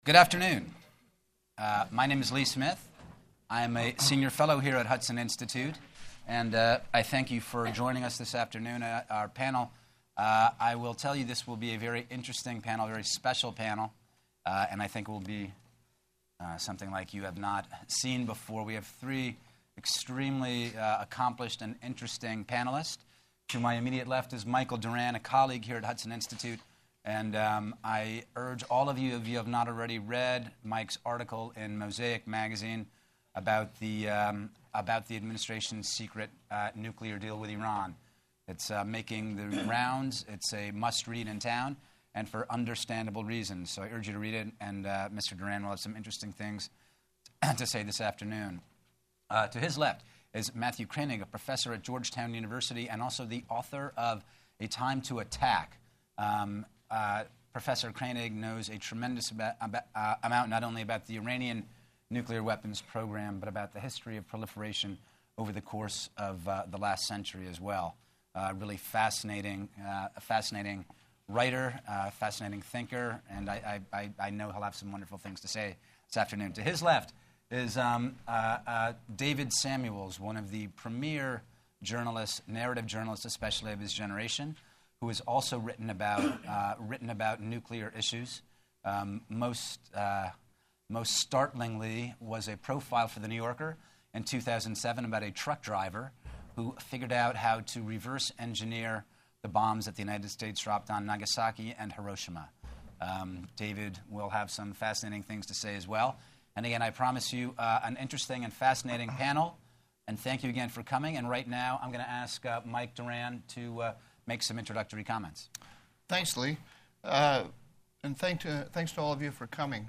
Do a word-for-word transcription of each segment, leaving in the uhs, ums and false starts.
Good afternoon. Uh, my name is Lee Smith. I am a senior fellow here at Hudson Institute, and uh, I thank you for joining us this afternoon at our panel. Uh, I will tell you this will be a very interesting panel, a very special panel, uh, and I think it will be uh, something like you have not seen before. We have three extremely uh, accomplished and interesting panelists. To my immediate left is Michael Doran, a colleague here at Hudson Institute. And um, I urge all of you, if you have not already read Mike's article in Mosaic magazine about the um, about the administration's secret uh, nuclear deal with Iran. It's uh, making the rounds. It's a must-read in town, and for understandable reasons. So I urge you to read it, and uh, Mister Doran will have some interesting things to say this afternoon. Uh, to his left is Matthew Koenig, a professor at Georgetown University and also the author of A Time to Attack. Um, Uh, Professor Koenig knows a tremendous about, about, uh, amount not only about the Iranian nuclear weapons program, but about the history of proliferation over the course of uh, the last century as well. Uh, really fascinating, uh, a fascinating writer, uh, fascinating thinker, and I, I, I know he'll have some wonderful things to say this afternoon. To his left is um, uh, uh, David Samuels, one of the premier journalists, narrative journalists especially of his generation, who has also written about uh, written about nuclear issues. Um, most uh, most startlingly was a profile for The New Yorker in two thousand seven about a truck driver who figured out how to reverse engineer the bombs that the United States dropped on Nagasaki and Hiroshima. Um, David will have some fascinating things to say as well. And again, I promise you uh, an interesting and fascinating panel. And thank you again for coming. And right now, I'm going to ask uh, Mike Doran to uh, make some introductory comments. Thanks, Lee. Uh, and thank to, thanks to all of you for coming.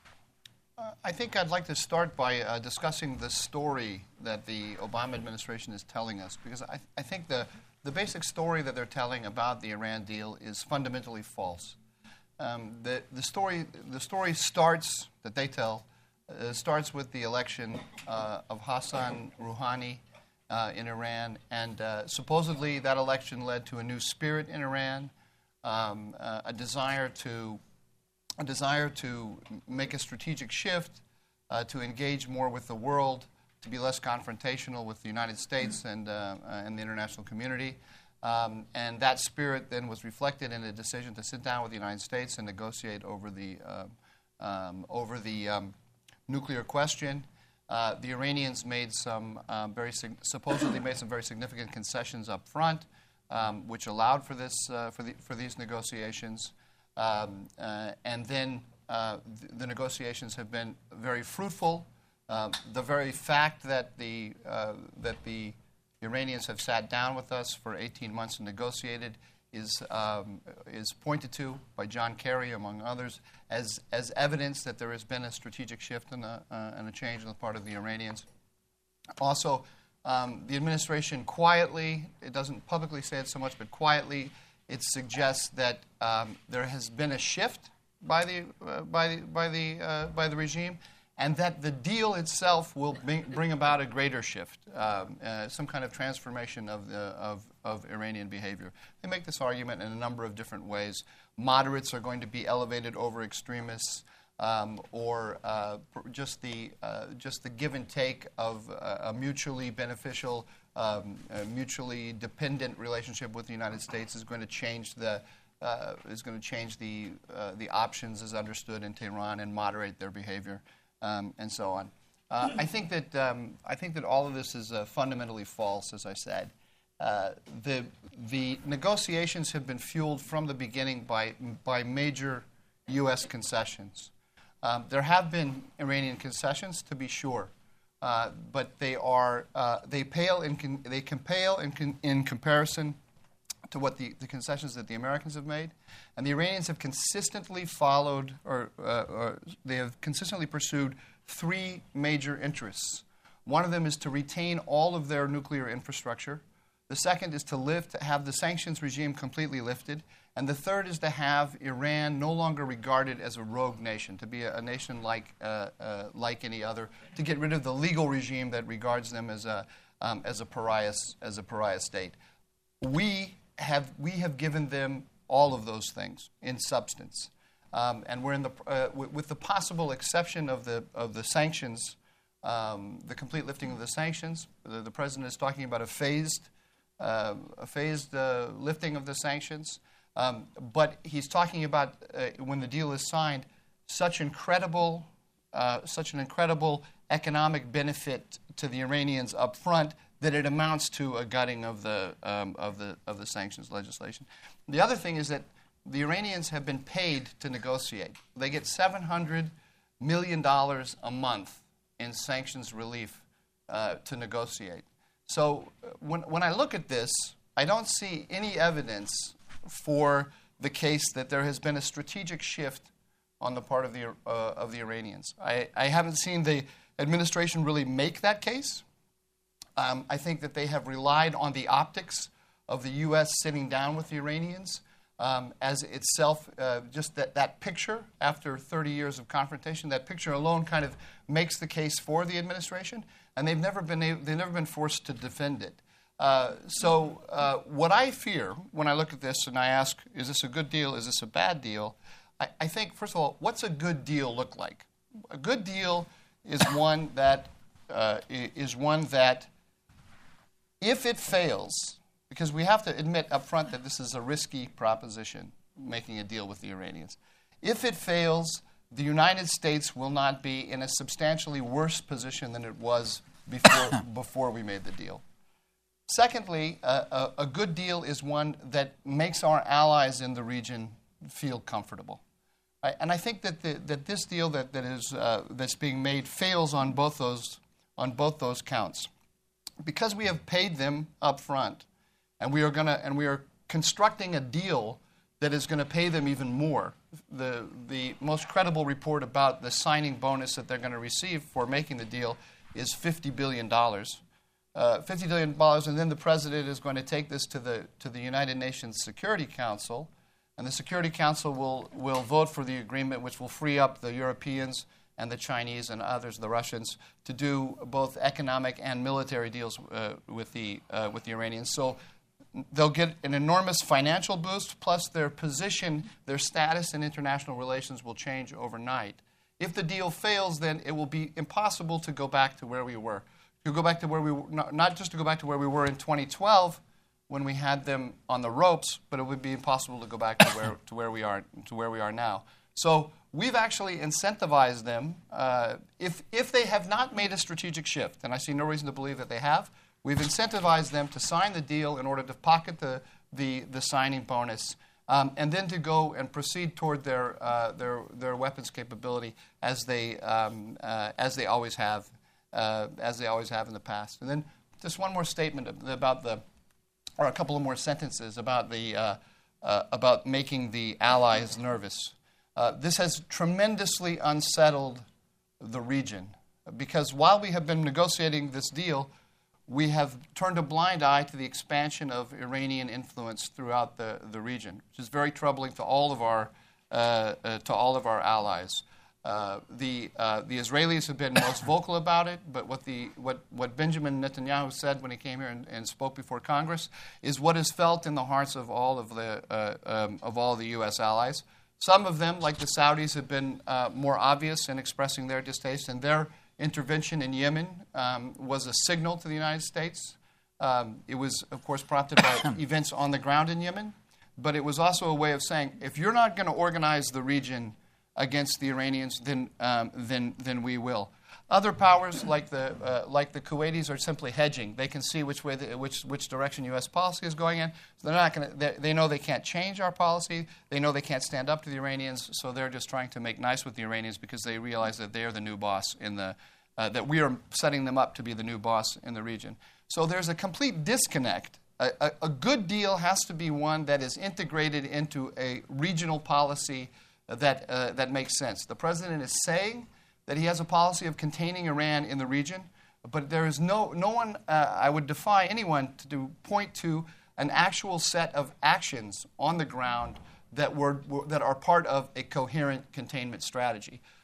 Uh, I think I'd like to start by uh, discussing the story that the Obama administration is telling us, because I, I think the, the basic story that they're telling about the Iran deal is fundamentally false. Um, the, the, story, the story starts, that they tell, uh, starts with the election uh, of Hassan Rouhani Uh, in Iran, and uh, supposedly that election led to a new spirit in Iran, um, uh, a desire to a desire to make a strategic shift, uh, to engage more with the world, to be less confrontational with the United States and uh, uh, and the international community, um, and that spirit then was reflected in a decision to sit down with the United States and negotiate over the uh, um, over the um, nuclear question. Uh, the Iranians made some um, very sig- supposedly made some very significant concessions up front, um, which allowed for this uh, for the for these negotiations, um, uh, and then uh, th- the negotiations have been very fruitful. Uh, the very fact that the uh, that the Iranians have sat down with us for eighteen months and negotiated is um, is pointed to by John Kerry, among others, as as evidence that there has been a strategic shift and a, uh, and a change on the part of the Iranians. Also, um, the administration quietly, it doesn't publicly say it so much, but quietly, it suggests that um, there has been a shift by the uh, by the by the uh, by the regime, and that the deal itself will bring, bring about a greater shift, um, uh, some kind of transformation of the of of Iranian behavior. They make this argument in a number of different ways. Moderates are going to be elevated over extremists, um, or uh, just the uh, just the give and take of uh, a mutually beneficial, um, a mutually dependent relationship with the United States is going to change the uh, is going to change the uh, the options as understood in Tehran and moderate their behavior, um, and so on. Uh, I think that um, I think that all of this is uh, fundamentally false, as I said. Uh, the the negotiations have been fueled from the beginning by by major U S concessions. Um, there have been Iranian concessions, to be sure, uh, but they are uh, they pale in con- they can pale in, con- in comparison to what the, the concessions that the Americans have made, and the Iranians have consistently followed or, uh, or they have consistently pursued three major interests. One of them is to retain all of their nuclear infrastructure. The second is to lift, have the sanctions regime completely lifted. And the third is to have Iran no longer regarded as a rogue nation, to be a, a nation like uh, uh, like any other, to get rid of the legal regime that regards them as a um, as a pariah as a pariah state. We have we have given them all of those things in substance. Um, and we're in the uh, w- with the possible exception of the of the sanctions, um, the complete lifting of the sanctions. The, the president is talking about a phased, uh, a phased uh, lifting of the sanctions. Um, but he's talking about uh, when the deal is signed, such incredible, uh, such an incredible economic benefit to the Iranians up front that it amounts to a gutting of the um, of the of the sanctions legislation. The other thing is that the Iranians have been paid to negotiate. They get seven hundred million dollars a month in sanctions relief uh, to negotiate. So when, when I look at this, I don't see any evidence for the case that there has been a strategic shift on the part of the, uh, of the Iranians. I, I haven't seen the administration really make that case. Um, I think that they have relied on the optics of the U S sitting down with the Iranians Um, as itself, uh, just that, that picture after thirty years of confrontation, that picture alone kind of makes the case for the administration, and they've never been able, they've never been forced to defend it. Uh, so, uh, what I fear when I look at this and I ask, is this a good deal? Is this a bad deal? I, I think, first of all, what's a good deal look like? A good deal is one that uh, is one that, if it fails. Because we have to admit up front that this is a risky proposition, making a deal with the Iranians. If it fails, the United States will not be in a substantially worse position than it was before, before we made the deal. Secondly, uh, a, a good deal is one that makes our allies in the region feel comfortable. I, and I think that, the, that this deal that, that is, uh, that's being made fails on both those, on both those counts. Because we have paid them up front, And we are going to, and we are constructing a deal that is going to pay them even more. The the most credible report about the signing bonus that they're going to receive for making the deal is fifty billion dollars. Uh, fifty billion dollars, and then the president is going to take this to the to the United Nations Security Council, and the Security Council will will vote for the agreement, which will free up the Europeans and the Chinese and others, the Russians, to do both economic and military deals uh, with the uh, with the Iranians. So they'll get an enormous financial boost, plus their position, their status in international relations will change overnight. If the deal fails, then it will be impossible to go back to where we were. To go back to where we were, not, not just to go back to where we were in twenty twelve when we had them on the ropes, but it would be impossible to go back to where to where we are to where we are now. So we've actually incentivized them. Uh, if if they have not made a strategic shift, and I see no reason to believe that they have, we've incentivized them to sign the deal in order to pocket the the, the signing bonus, um, and then to go and proceed toward their uh, their their weapons capability as they um, uh, as they always have uh, as they always have in the past. And then just one more statement about the, or a couple of more sentences about the uh, uh, about making the allies nervous. Uh, this has tremendously unsettled the region because while we have been negotiating this deal, we have turned a blind eye to the expansion of Iranian influence throughout the, the region, which is very troubling to all of our uh, uh, to all of our allies. Uh, the uh, the Israelis have been most vocal about it, but what the what, what Benjamin Netanyahu said when he came here and, and spoke before Congress is what is felt in the hearts of all of the uh, um, of all the U S allies. Some of them, like the Saudis, have been uh, more obvious in expressing their distaste, and their intervention in Yemen um, was a signal to the United States. Um, it was, of course, prompted by events on the ground in Yemen, but it was also a way of saying, if you're not going to organize the region against the Iranians, then um, then then we will. Other powers, like the uh, like the Kuwaitis, are simply hedging. They can see which way, the, which which direction U S policy is going in. So they're not going to. They know they can't change our policy. They know they can't stand up to the Iranians. So they're just trying to make nice with the Iranians because they realize that they are the new boss in the. Uh, that we are setting them up to be the new boss in the region. So there's a complete disconnect. A, a, a good deal has to be one that is integrated into a regional policy that uh, that makes sense. The president is saying that he has a policy of containing Iran in the region, but there is no no one. Uh, I would defy anyone to do, point to an actual set of actions on the ground that were, were that are part of a coherent containment strategy.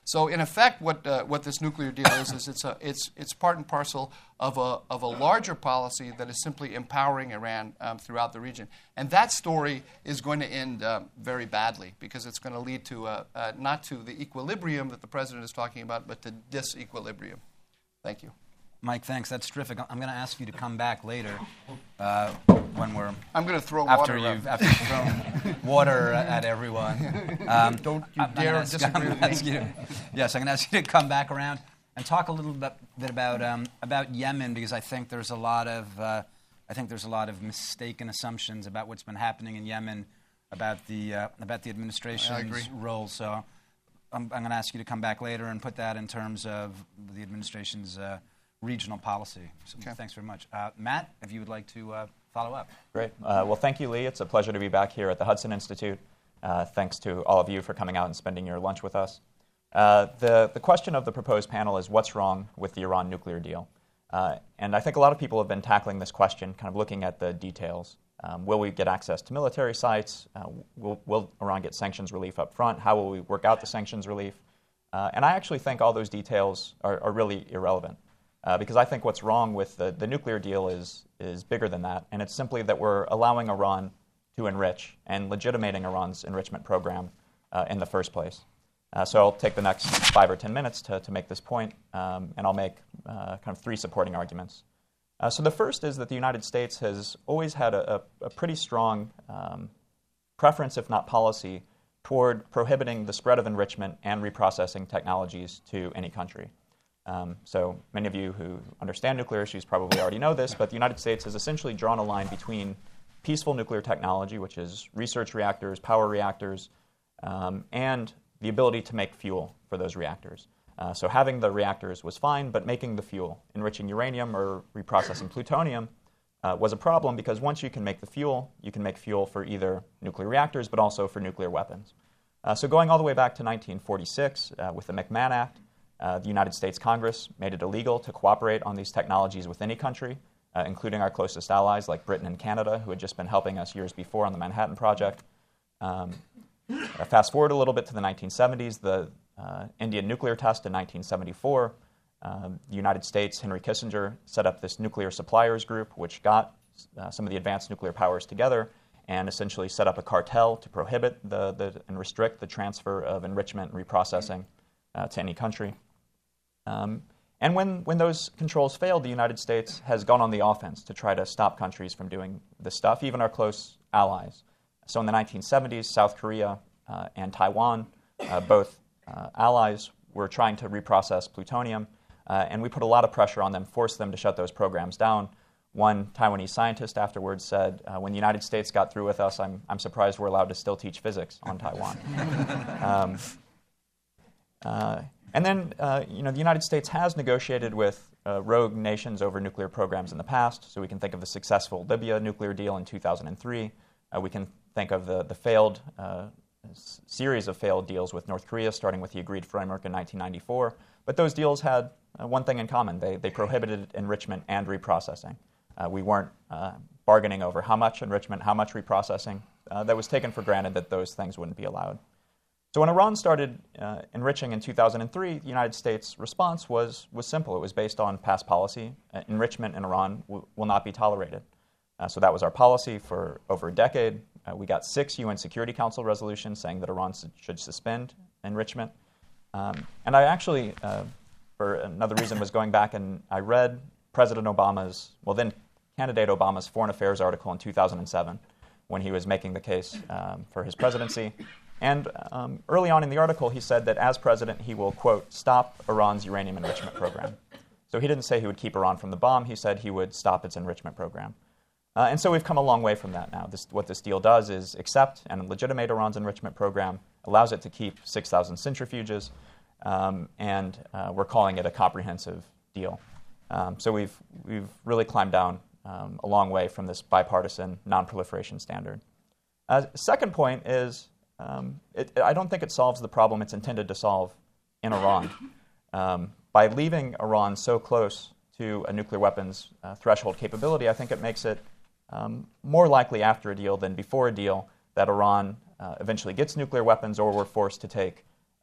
So in effect, what uh, what this nuclear deal is is it's a it's it's part and parcel of a of a larger policy that is simply empowering Iran um, throughout the region, and that story is going to end uh, very badly because it's going to lead to uh, uh, not to the equilibrium that the president is talking about, but to disequilibrium. Thank you. Mike, thanks. That's terrific. I'm going to ask you to come back later uh, when we're. I'm going to throw after water. You've, after you've thrown water at everyone. Um, Don't you I'm dare ask, disagree with me. you to, yes, I'm going to ask you to come back around and talk a little bit, bit about um, about Yemen, because I think there's a lot of uh, I think there's a lot of mistaken assumptions about what's been happening in Yemen, about the uh, about the administration's role. So I'm, I'm going to ask you to come back later and put that in terms of the administration's Uh, regional policy. So okay. Thanks very much. Uh, Matt, if you would like to uh, follow up. Great. Uh, well, thank you, Lee. It's a pleasure to be back here at the Hudson Institute. Uh, thanks to all of you for coming out and spending your lunch with us. Uh, the, the question of the proposed panel is what's wrong with the Iran nuclear deal? Uh, and I think a lot of people have been tackling this question, kind of looking at the details. Um, will we get access to military sites? Uh, will, will Iran get sanctions relief up front? How will we work out the sanctions relief? Uh, and I actually think all those details are, are really irrelevant. Uh, because I think what's wrong with the, the nuclear deal is, is bigger than that, and it's simply that we're allowing Iran to enrich and legitimating Iran's enrichment program uh, in the first place. Uh, so I'll take the next five or ten minutes to, to make this point, um, and I'll make uh, kind of three supporting arguments. Uh, so the first is that the United States has always had a, a, a pretty strong um, preference, if not policy, toward prohibiting the spread of enrichment and reprocessing technologies to any country. Um, so many of you who understand nuclear issues probably already know this, but the United States has essentially drawn a line between peaceful nuclear technology, which is research reactors, power reactors, um, and the ability to make fuel for those reactors. Uh, so having the reactors was fine, but making the fuel, enriching uranium or reprocessing plutonium, uh, was a problem because once you can make the fuel, you can make fuel for either nuclear reactors, but also for nuclear weapons. Uh, so going all the way back to nineteen forty-six uh, with the McMahon Act, Uh, the United States Congress made it illegal to cooperate on these technologies with any country, uh, including our closest allies like Britain and Canada, who had just been helping us years before on the Manhattan Project. Um, uh, fast forward a little bit to the nineteen seventies, the uh, Indian nuclear test in nineteen seventy-four. Um, the United States, Henry Kissinger, set up this nuclear suppliers group, which got uh, some of the advanced nuclear powers together and essentially set up a cartel to prohibit the, the, and restrict the transfer of enrichment and reprocessing uh, to any country. Um, and when, when those controls failed, the United States has gone on the offense to try to stop countries from doing this stuff, even our close allies. So in the nineteen seventies, South Korea uh, and Taiwan, uh, both uh, allies, were trying to reprocess plutonium, uh, and we put a lot of pressure on them, forced them to shut those programs down. One Taiwanese scientist afterwards said, uh, when the United States got through with us, I'm, I'm surprised we're allowed to still teach physics on Taiwan. um, uh, And then, uh, you know, the United States has negotiated with uh, rogue nations over nuclear programs in the past. So we can think of the successful Libya nuclear deal in two thousand three. Uh, we can think of the, the failed uh, s- series of failed deals with North Korea, starting with the Agreed Framework in nineteen ninety-four. But those deals had uh, one thing in common. They, they prohibited enrichment and reprocessing. Uh, we weren't uh, bargaining over how much enrichment, how much reprocessing. Uh, that was taken for granted that those things wouldn't be allowed. So when Iran started uh, enriching in two thousand three, the United States' response was, was simple. It was based on past policy. Uh, enrichment in Iran w- will not be tolerated. Uh, so that was our policy for over a decade. Uh, we got six U N Security Council resolutions saying that Iran su- should suspend enrichment. Um, and I actually, uh, for another reason, was going back and I read President Obama's, well then candidate Obama's Foreign Affairs article in two thousand seven when he was making the case um, for his presidency. And um, early on in the article, he said that as president, he will, quote, stop Iran's uranium enrichment program. So he didn't say he would keep Iran from the bomb. He said he would stop its enrichment program. Uh, and so we've come a long way from that now. This, what this deal does is accept and legitimate Iran's enrichment program, allows it to keep six thousand centrifuges, um, and uh, we're calling it a comprehensive deal. Um, so we've, we've really climbed down um, a long way from this bipartisan non-proliferation standard. Uh, second point is, Um, it, I don't think it solves the problem it's intended to solve in Iran. Um, by leaving Iran so close to a nuclear weapons uh, threshold capability, I think it makes it um, more likely after a deal than before a deal that Iran uh, eventually gets nuclear weapons or we're forced to take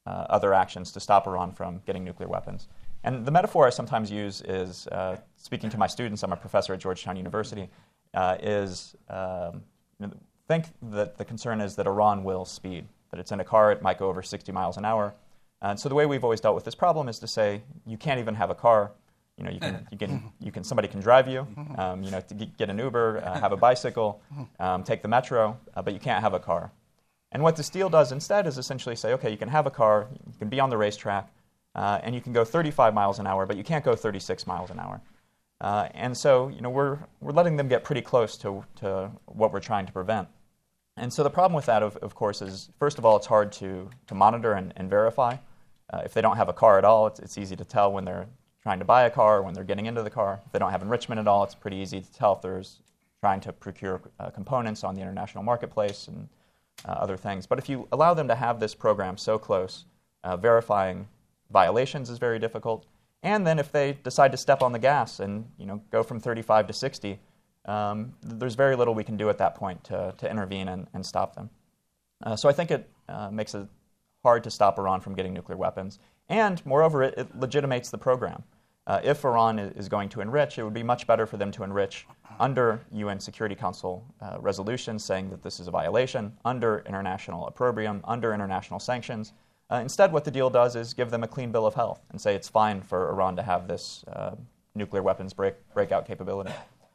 uh, other actions to stop Iran from getting nuclear weapons. And the metaphor I sometimes use is, uh, speaking to my students, I'm a professor at Georgetown University, uh, is um, you know, think that the concern is that Iran will speed, that it's in a car, it might go over sixty miles an hour. And so the way we've always dealt with this problem is to say, you can't even have a car. You know, you can, you can, you can. Somebody can drive you. Um, you know, to get an Uber, uh, have a bicycle, um, take the metro, uh, but you can't have a car. And what this deal does instead is essentially say, okay, you can have a car, you can be on the racetrack, uh, and you can go thirty-five miles an hour, but you can't go thirty-six miles an hour. Uh, and so, you know, we're we're letting them get pretty close to to what we're trying to prevent. And so the problem with that, of, of course, is first of all, it's hard to to monitor and, and verify. Uh, if they don't have a car at all, it's, it's easy to tell when they're trying to buy a car, when they're getting into the car. If they don't have enrichment at all, it's pretty easy to tell if there's trying to procure uh, components on the international marketplace and uh, other things. But if you allow them to have this program so close, uh, verifying violations is very difficult. And then if they decide to step on the gas and you know go from thirty-five to sixty, um, there's very little we can do at that point to, to intervene and, and stop them. Uh, so I think it uh, makes it hard to stop Iran from getting nuclear weapons. And moreover, it, it legitimates the program. Uh, if Iran is going to enrich, it would be much better for them to enrich under U N Security Council uh, resolutions saying that this is a violation, under international opprobrium, under international sanctions. Uh, instead, what the deal does is give them a clean bill of health and say it's fine for Iran to have this uh, nuclear weapons break, breakout capability.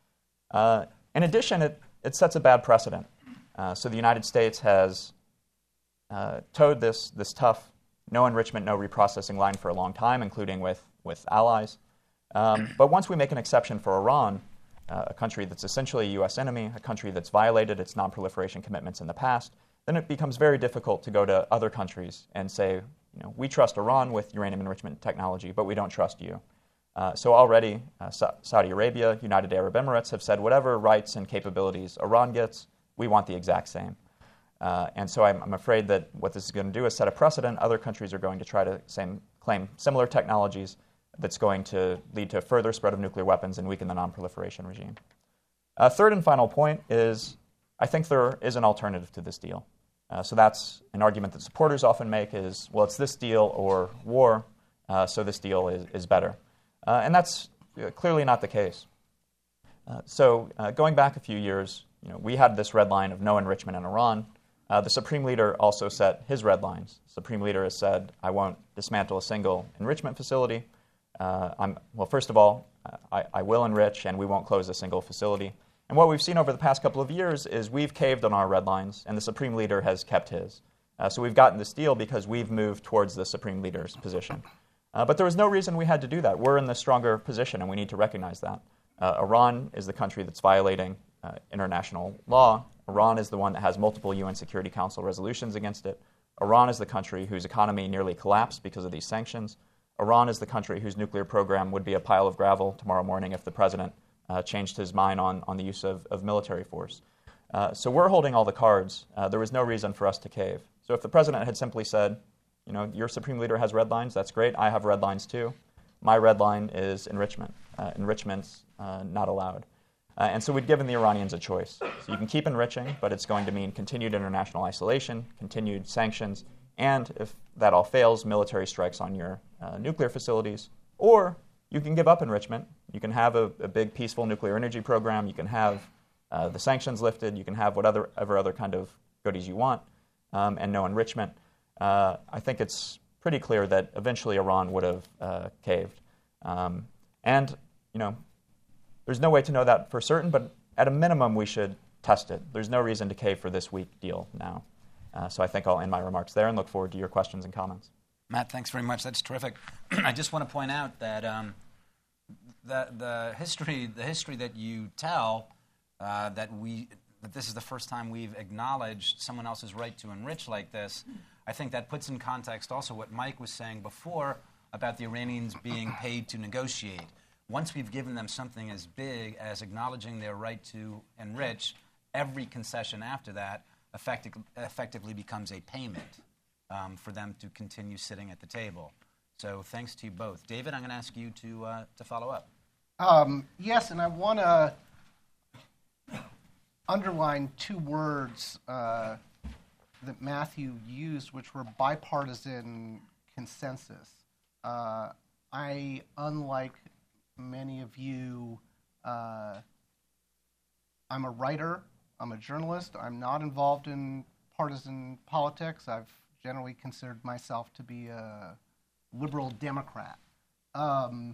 Uh, in addition, it, it sets a bad precedent. Uh, so the United States has uh, towed this, this tough no enrichment, no reprocessing line for a long time, including with with allies. Um, but once we make an exception for Iran, uh, a country that's essentially a U S enemy, a country that's violated its non-proliferation commitments in the past, then it becomes very difficult to go to other countries and say, you know, we trust Iran with uranium enrichment technology, but we don't trust you. Uh, so already, uh, Sa- Saudi Arabia, United Arab Emirates have said whatever rights and capabilities Iran gets, we want the exact same. Uh, and so I'm, I'm afraid that what this is going to do is set a precedent. Other countries are going to try to same, claim similar technologies that's going to lead to further spread of nuclear weapons and weaken the non-proliferation regime. Uh, third and final point is I think there is an alternative to this deal. Uh, so that's an argument that supporters often make is, well, it's this deal or war, uh, so this deal is, is better. Uh, and that's uh, clearly not the case. Uh, so uh, going back a few years, you know, we had this red line of no enrichment in Iran. Uh, the Supreme Leader also set his red lines. The Supreme Leader has said, I won't dismantle a single enrichment facility. Uh, I'm, well, first of all, I, I will enrich, and we won't close a single facility. And what we've seen over the past couple of years is we've caved on our red lines, and the Supreme Leader has kept his. Uh, so we've gotten this deal because we've moved towards the Supreme Leader's position. Uh, but there was no reason we had to do that. We're in the stronger position, and we need to recognize that. Uh, Iran is the country that's violating uh, international law. Iran is the one that has multiple U N Security Council resolutions against it. Iran is the country whose economy nearly collapsed because of these sanctions. Iran is the country whose nuclear program would be a pile of gravel tomorrow morning if the president uh, changed his mind on, on the use of, of military force. Uh, so we're holding all the cards. Uh, there was no reason for us to cave. So if the president had simply said, you know, your Supreme Leader has red lines, that's great, I have red lines too. My red line is enrichment. Uh, enrichment's uh, not allowed. Uh, and so we'd given the Iranians a choice. So you can keep enriching, but it's going to mean continued international isolation, continued sanctions, and if that all fails, military strikes on your uh, nuclear facilities. Or you can give up enrichment. You can have a, a big peaceful nuclear energy program. You can have uh, the sanctions lifted. You can have whatever other kind of goodies you want, um, and no enrichment. Uh, I think it's pretty clear that eventually Iran would have uh, caved. Um, and, you know, there's no way to know that for certain, but at a minimum we should test it. There's no reason to cave for this weak deal now. Uh, so I think I'll end my remarks there and look forward to your questions and comments. Matt, thanks very much. That's terrific. I just want to point out that um, the the history the history that you tell uh, that we that this is the first time we've acknowledged someone else's right to enrich like this. I think that puts in context also what Mike was saying before about the Iranians being paid to negotiate. Once we've given them something as big as acknowledging their right to enrich, every concession after that effective, effectively becomes a payment um, for them to continue sitting at the table. So thanks to you both. David, I'm going to ask you to uh, to follow up. Um, yes, and I want to underline two words uh, that Matthew used, which were bipartisan consensus. Uh, I, unlike many of you, uh, I'm a writer, I'm a journalist, I'm not involved in partisan politics. I've generally considered myself to be a liberal Democrat. Um,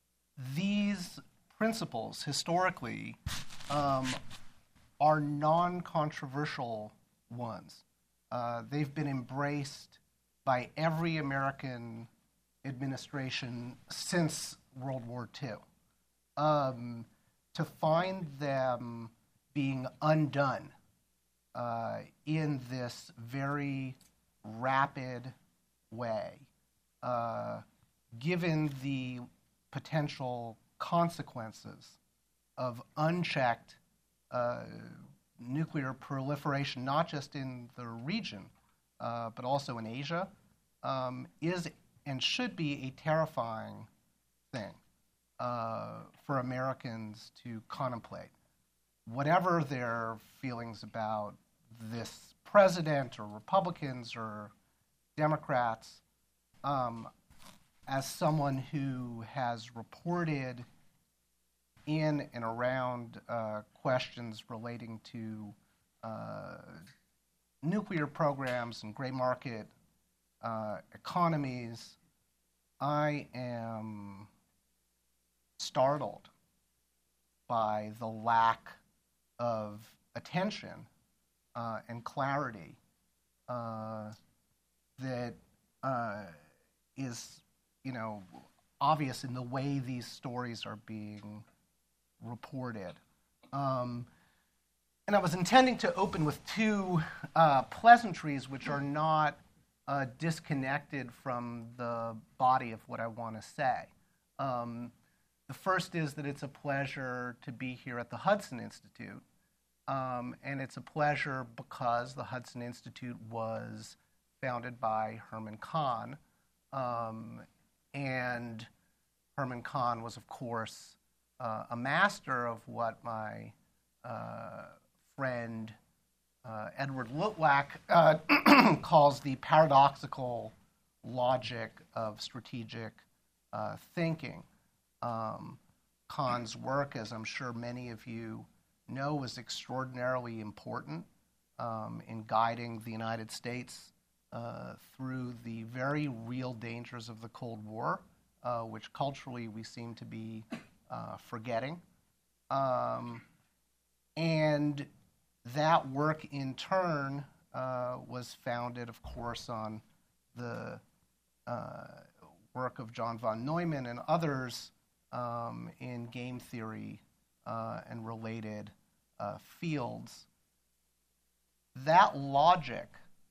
these principles, historically, um, are non-controversial ones. Uh, they've been embraced by every American administration since World War Two. Um, to find them being undone uh, in this very rapid way, uh, given the potential consequences of unchecked uh, nuclear proliferation, not just in the region, uh, but also in Asia, um, is and should be a terrifying thing uh, for Americans to contemplate. Whatever their feelings about this president or Republicans or Democrats, um, as someone who has reported in and around uh, questions relating to uh, nuclear programs and gray market uh, economies, I am startled by the lack of attention uh, and clarity uh, that uh, is, you know, obvious in the way these stories are being reported. Um, and I was intending to open with two uh, pleasantries which are not uh, disconnected from the body of what I want to say. Um, the first is that it's a pleasure to be here at the Hudson Institute. Um, and it's a pleasure because the Hudson Institute was founded by Herman Kahn. Um, and Herman Kahn was, of course, uh, a master of what my uh, friend uh, Edward Luttwak uh, calls the paradoxical logic of strategic uh, thinking. Um, Kahn's work, as I'm sure many of you know, was extraordinarily important um, in guiding the United States uh, through the very real dangers of the Cold War, uh, which culturally we seem to be uh, forgetting. Um, and that work, in turn, uh, was founded, of course, on the uh, work of John von Neumann and others um, in game theory uh, and related uh, fields. That logic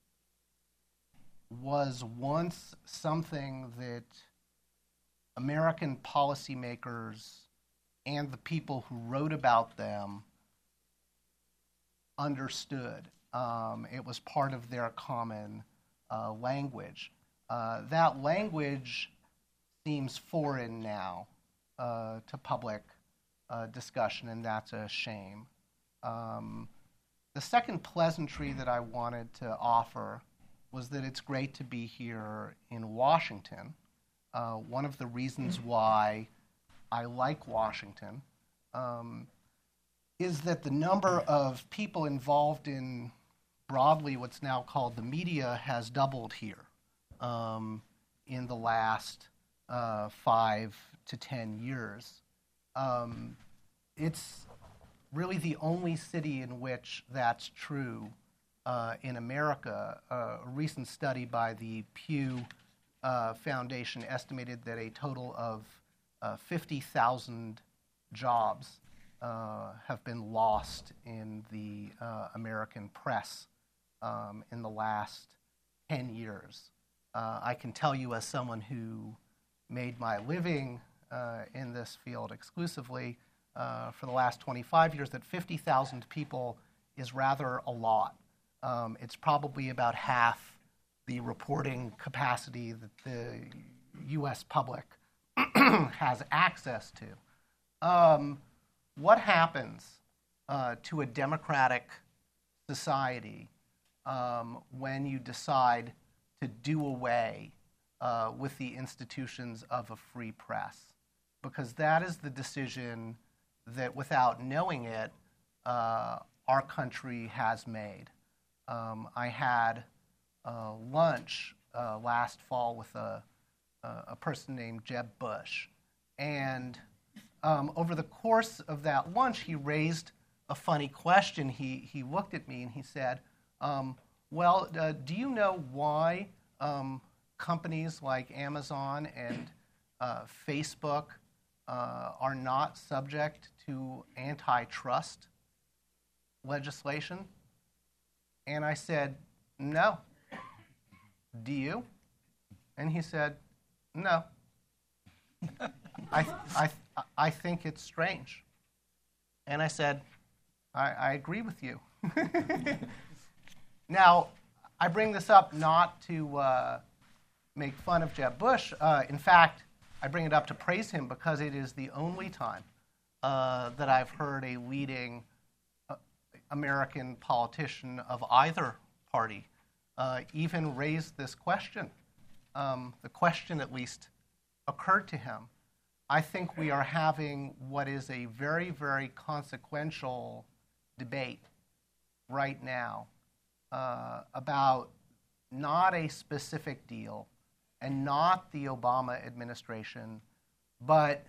was once something that American policymakers and the people who wrote about them understood. Um, it was part of their common uh, language. Uh, that language seems foreign now uh, to public uh, discussion, and that's a shame. Um, the second pleasantry that I wanted to offer was that it's great to be here in Washington. Uh, one of the reasons why I like Washington um, is that the number of people involved in broadly what's now called the media has doubled here um, in the last uh, five to ten years. Um, it's really the only city in which that's true uh, in America. Uh, a recent study by the Pew uh, Foundation estimated that a total of uh, fifty thousand jobs uh, have been lost in the uh, American press um, in the last ten years. Uh, I can tell you, as someone who made my living uh, in this field exclusively uh, for the last twenty-five years, that fifty thousand people is rather a lot. Um, it's probably about half the reporting capacity that the U S public has access to. Um, what happens uh, to a democratic society um, when you decide to do away uh, with the institutions of a free press, because that is the decision that, without knowing it, uh, our country has made. Um, I had uh, lunch uh, last fall with a, a person named Jeb Bush, and um, over the course of that lunch, he raised a funny question. He, he looked at me and he said, um, well, uh, do you know why um, companies like Amazon and uh, Facebook uh, are not subject to antitrust legislation? And I said, no. Do you? And he said, no. I, I, I think it's strange. And I said, I, I agree with you. Now, I bring this up not to uh, make fun of Jeb Bush. Uh, in fact, I bring it up to praise him because it is the only time uh, that I've heard a leading uh, American politician of either party uh, even raise this question. Um, the question, at least, occurred to him. I think we are having what is a very, very consequential debate right now uh, about not a specific deal and not the Obama administration, but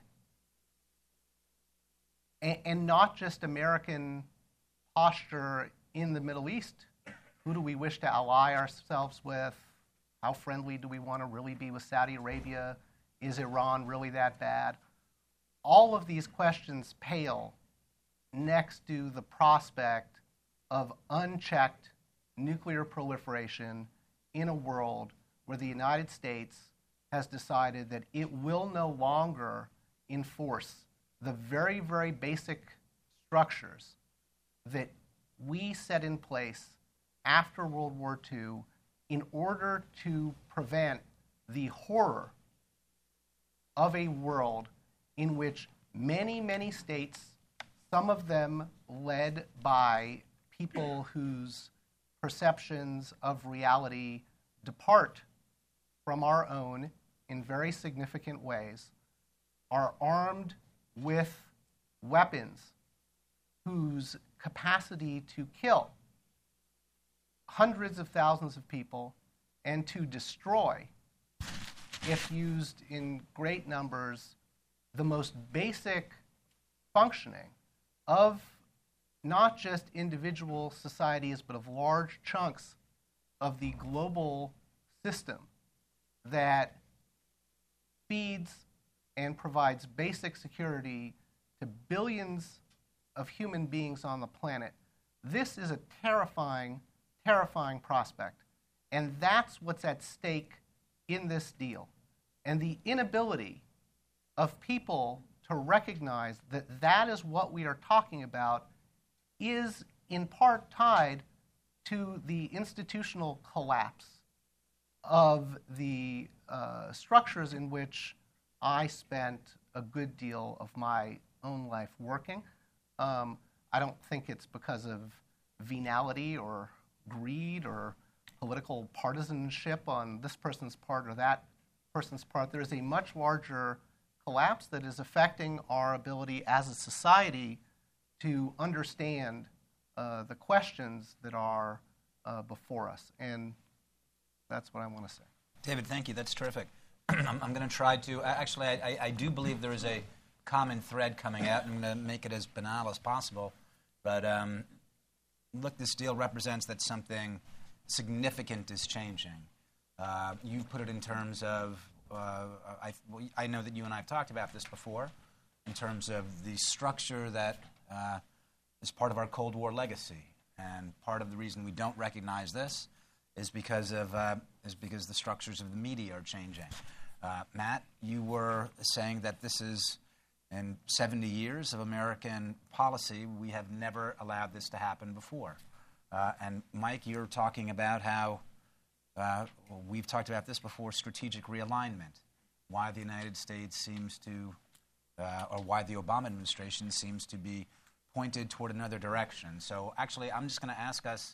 and, and not just American posture in the Middle East. Who do we wish to ally ourselves with? How friendly do we want to really be with Saudi Arabia? Is Iran really that bad? All of these questions pale next to the prospect of unchecked nuclear proliferation in a world where the United States has decided that it will no longer enforce the very, very basic structures that we set in place after World War Two in order to prevent the horror of a world in which many, many states, some of them led by people whose perceptions of reality depart from our own in very significant ways, are armed with weapons whose capacity to kill hundreds of thousands of people and to destroy, if used in great numbers, the most basic functioning of not just individual societies, but of large chunks of the global system that feeds and provides basic security to billions of human beings on the planet. This is a terrifying, terrifying prospect. And that's what's at stake in this deal. And the inability of people to recognize that that is what we are talking about is in part tied to the institutional collapse of the uh, structures in which I spent a good deal of my own life working. Um, I don't think it's because of venality or greed or political partisanship on this person's part or that person's part. There is a much larger collapse that is affecting our ability as a society to understand uh, the questions that are uh, before us. And that's what I want to say. David, thank you. That's terrific. I'm, I'm going to try to, actually, I, I, I do believe there is a common thread coming out. I'm going to make it as banal as possible. But um, look, this deal represents that something significant is changing. Uh, you've put it in terms of, uh, I, I know that you and I have talked about this before, in terms of the structure that uh, is part of our Cold War legacy. And part of the reason we don't recognize this is because of uh, is because the structures of the media are changing. Uh, Matt, you were saying that this is, in seventy years of American policy, we have never allowed this to happen before. Uh, and Mike, you're talking about how, uh, well, we've talked about this before, strategic realignment, why the United States seems to, uh, or why the Obama administration seems to be pointed toward another direction. So actually, I'm just going to ask us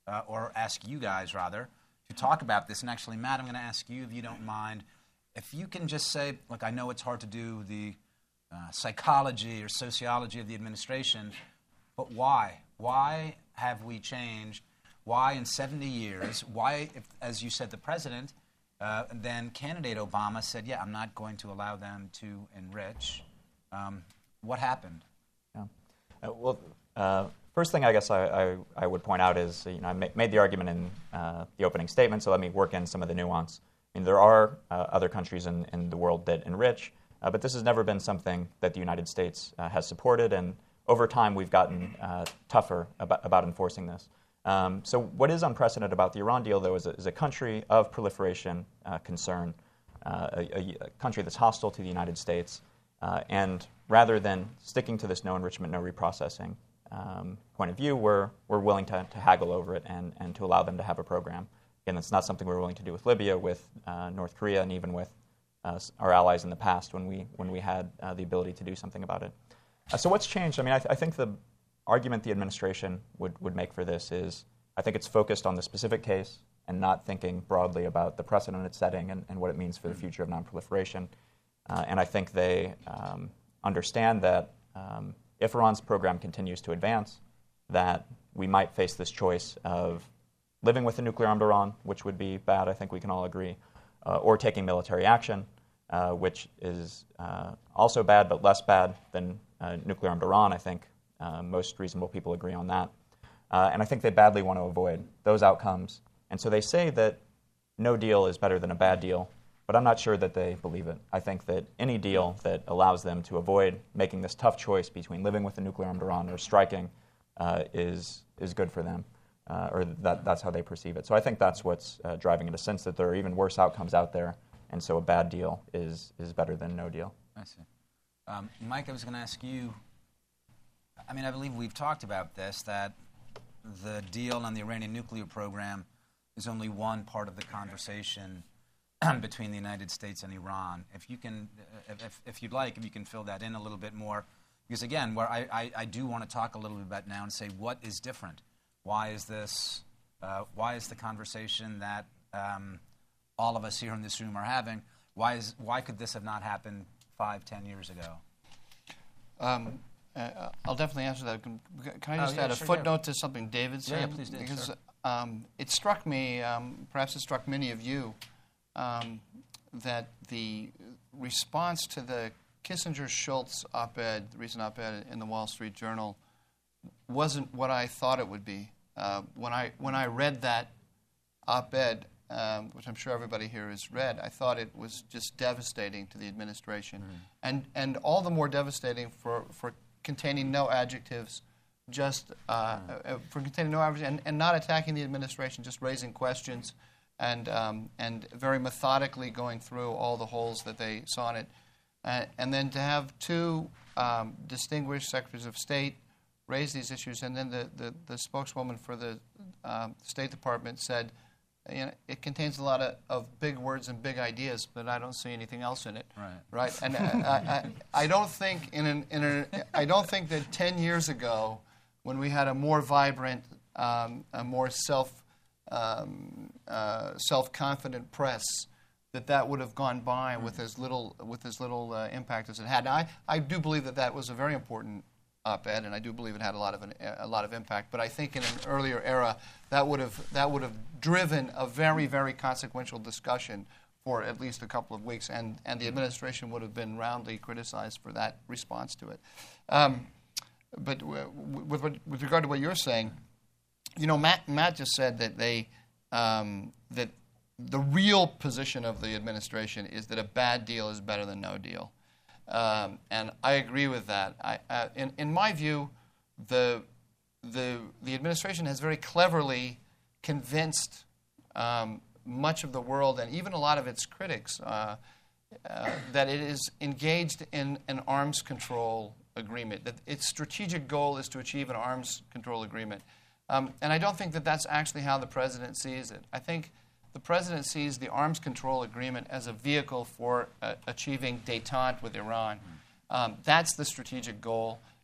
uh, or ask you guys rather, to talk about this. And actually, Matt, I'm going to ask you, if you don't mind, if you can just say, look, I know it's hard to do the uh, psychology or sociology of the administration, but why? Why have we changed? Why in seventy years? Why, if, as you said, the president, uh, then candidate Obama said, yeah, I'm not going to allow them to enrich. Um, what happened? Yeah. Uh, well, uh, first thing I guess I, I, I would point out is, you know, I ma- made the argument in uh, the opening statement, so let me work in some of the nuance. I mean, there are uh, other countries in, in the world that enrich, uh, but this has never been something that the United States uh, has supported, and over time we've gotten uh, tougher about, about enforcing this. Um, so what is unprecedented about the Iran deal, though, is a, is a country of proliferation uh, concern, uh, a, a country that's hostile to the United States, uh, and rather than sticking to this no enrichment, no reprocessing um, point of view, we're, we're willing to, to haggle over it and, and to allow them to have a program. Again, that's not something we were willing to do with Libya, with uh, North Korea, and even with uh, our allies in the past when we, when we had uh, the ability to do something about it. Uh, so what's changed? I mean, I, th- I think the argument the administration would, would make for this is, I think it's focused on the specific case and not thinking broadly about the precedent it's setting and, and what it means for the future of nonproliferation. Uh, and I think they um, understand that um, if Iran's program continues to advance, that we might face this choice of living with a nuclear-armed Iran, which would be bad, I think we can all agree, uh, or taking military action, uh, which is uh, also bad but less bad than uh, nuclear-armed Iran, I think. Uh, most reasonable people agree on that. Uh, and I think they badly want to avoid those outcomes. And so they say that no deal is better than a bad deal, but I'm not sure that they believe it. I think that any deal that allows them to avoid making this tough choice between living with a nuclear-armed Iran or striking uh, is is good for them, uh, or that, that's how they perceive it. So I think that's what's uh, driving it, a sense that there are even worse outcomes out there, and so a bad deal is, is better than no deal. I see. Um, Mike, I was going to ask you, I mean, I believe we've talked about this, that the deal on the Iranian nuclear program is only one part of the conversation between the United States and Iran. If you can, if, if you'd like, if you can fill that in a little bit more, because again, where I, I, I do want to talk a little bit about now and say what is different. Why is this? Uh, why is the conversation that um, all of us here in this room are having? Why is why could this have not happened five, ten years ago? Um, uh, I'll definitely answer that. Can, can I just oh, yeah, add a sure, footnote yeah. to something David said? Yeah, yeah please do. Because sure. um, it struck me, um, perhaps it struck many of you, um, that the response to the Kissinger-Schultz op-ed, the recent op-ed in the Wall Street Journal, wasn't what I thought it would be. Uh, when I when I read that op-ed, um, which I'm sure everybody here has read, I thought it was just devastating to the administration, mm-hmm. and and all the more devastating for, for containing no adjectives, just uh, mm-hmm. uh, for containing no adjectives, and, and not attacking the administration, just raising questions, and um, and very methodically going through all the holes that they saw in it, uh, and then to have two um, distinguished secretaries of state raise these issues, and then the, the, the spokeswoman for the um, State Department said, you know, it contains a lot of, of big words and big ideas, but I don't see anything else in it. Right. Right. And I, I, I don't think in an, in a, I don't think that ten years ago, when we had a more vibrant, um, a more self um, uh, self-confident press, that that would have gone by mm-hmm. with as little with as little uh, impact as it had. Now, I, I do believe that that was a very important op-ed, and I do believe it had a lot of an, a lot of impact. But I think in an earlier era, that would have that would have driven a very very consequential discussion for at least a couple of weeks, and, and the administration would have been roundly criticized for that response to it. Um, but w- with with regard to what you're saying, you know, Matt Matt just said that they um, that the real position of the administration is that a bad deal is better than no deal. Um, and I agree with that. I, uh, in, in my view, the, the, the administration has very cleverly convinced um, much of the world and even a lot of its critics uh, uh, that it is engaged in an arms control agreement, that its strategic goal is to achieve an arms control agreement. Um, and I don't think that that's actually how the president sees it. I think the president sees the arms control agreement as a vehicle for uh, achieving détente with Iran. Um, that's the strategic goal.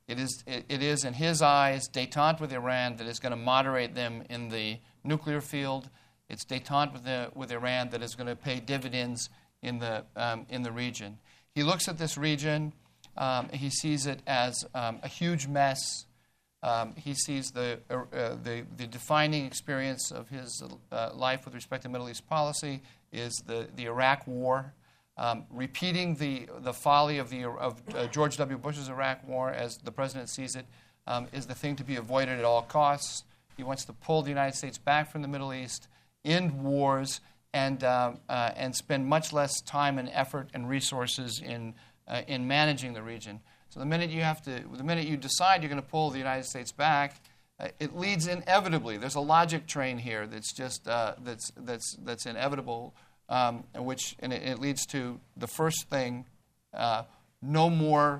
It is, it, it is, in his eyes, détente with Iran that is going to moderate them in the nuclear field. It's détente with, the, with Iran that is going to pay dividends in the, um, in the region. He looks at this region. Um, he sees it as um, a huge mess. Um, he sees the, uh, the, the defining experience of his uh, life with respect to Middle East policy is the, the Iraq War. Um, repeating the, the folly of, the, of uh, George W. Bush's Iraq War, as the president sees it, um, is the thing to be avoided at all costs. He wants to pull the United States back from the Middle East, end wars, and, uh, uh, and spend much less time and effort and resources in, uh, in managing the region. So the minute you have to, the minute you decide you're going to pull the United States back, uh, it leads inevitably. There's a logic train here that's just uh, that's that's that's inevitable. Um, which and it, it leads to the first thing: uh, no more,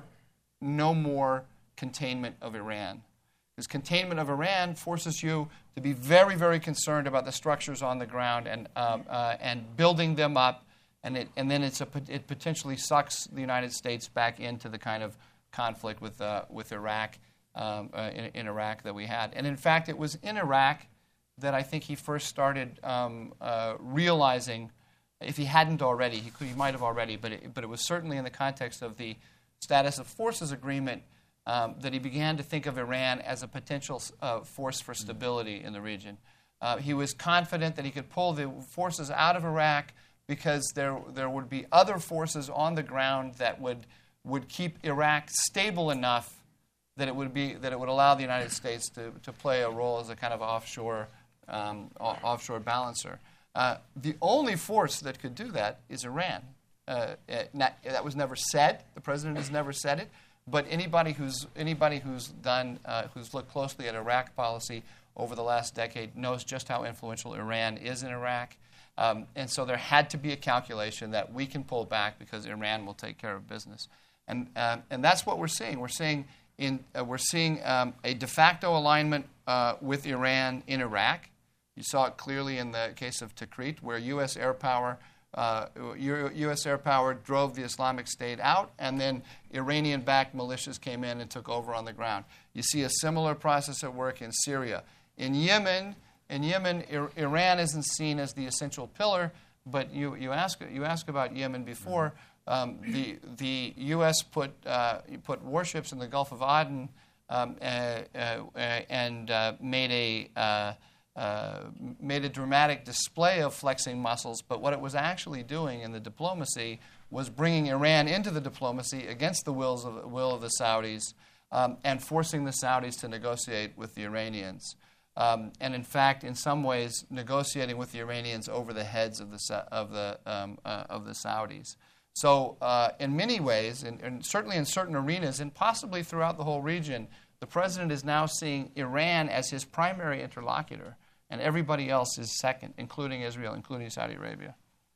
no more containment of Iran. Because containment of Iran forces you to be very, very concerned about the structures on the ground and um, uh, and building them up, and it and then it's a it potentially sucks the United States back into the kind of conflict with uh, with Iraq um, uh, in, in Iraq that we had. And in fact, it was in Iraq that I think he first started um, uh, realizing. If he hadn't already, he, could, he might have already, but it, but it was certainly in the context of the Status of Forces Agreement um, that he began to think of Iran as a potential uh, force for stability in the region. Uh, he was confident that he could pull the forces out of Iraq because there there would be other forces on the ground that would would keep Iraq stable enough that it would be that it would allow the United States to, to play a role as a kind of offshore um, offshore balancer. Uh, the only force that could do that is Iran. Uh, not, that was never said. The president has never said it. But anybody who's anybody who's done uh, who's looked closely at Iraq policy over the last decade knows just how influential Iran is in Iraq. Um, and so there had to be a calculation that we can pull back because Iran will take care of business. And uh, and that's what we're seeing. We're seeing in uh, we're seeing um, a de facto alignment uh, with Iran in Iraq. You saw it clearly in the case of Tikrit, where U S air power, uh, U S air power drove the Islamic State out, and then Iranian-backed militias came in and took over on the ground. You see a similar process at work in Syria. In Yemen, in Yemen, I- Iran isn't seen as the essential pillar, but you, you ask you ask about Yemen before. Um, the the U S put uh, put warships in the Gulf of Aden um, uh, uh, and uh, made a uh, Uh, made a dramatic display of flexing muscles, but what it was actually doing in the diplomacy was bringing Iran into the diplomacy against the wills of, will of the Saudis um, and forcing the Saudis to negotiate with the Iranians. Um, and in fact, in some ways, negotiating with the Iranians over the heads of the of the um, uh, of the Saudis. So, uh, in many ways, and, and certainly in certain arenas, and possibly throughout the whole region, the president is now seeing Iran as his primary interlocutor. And everybody else is second, including Israel, including Saudi Arabia.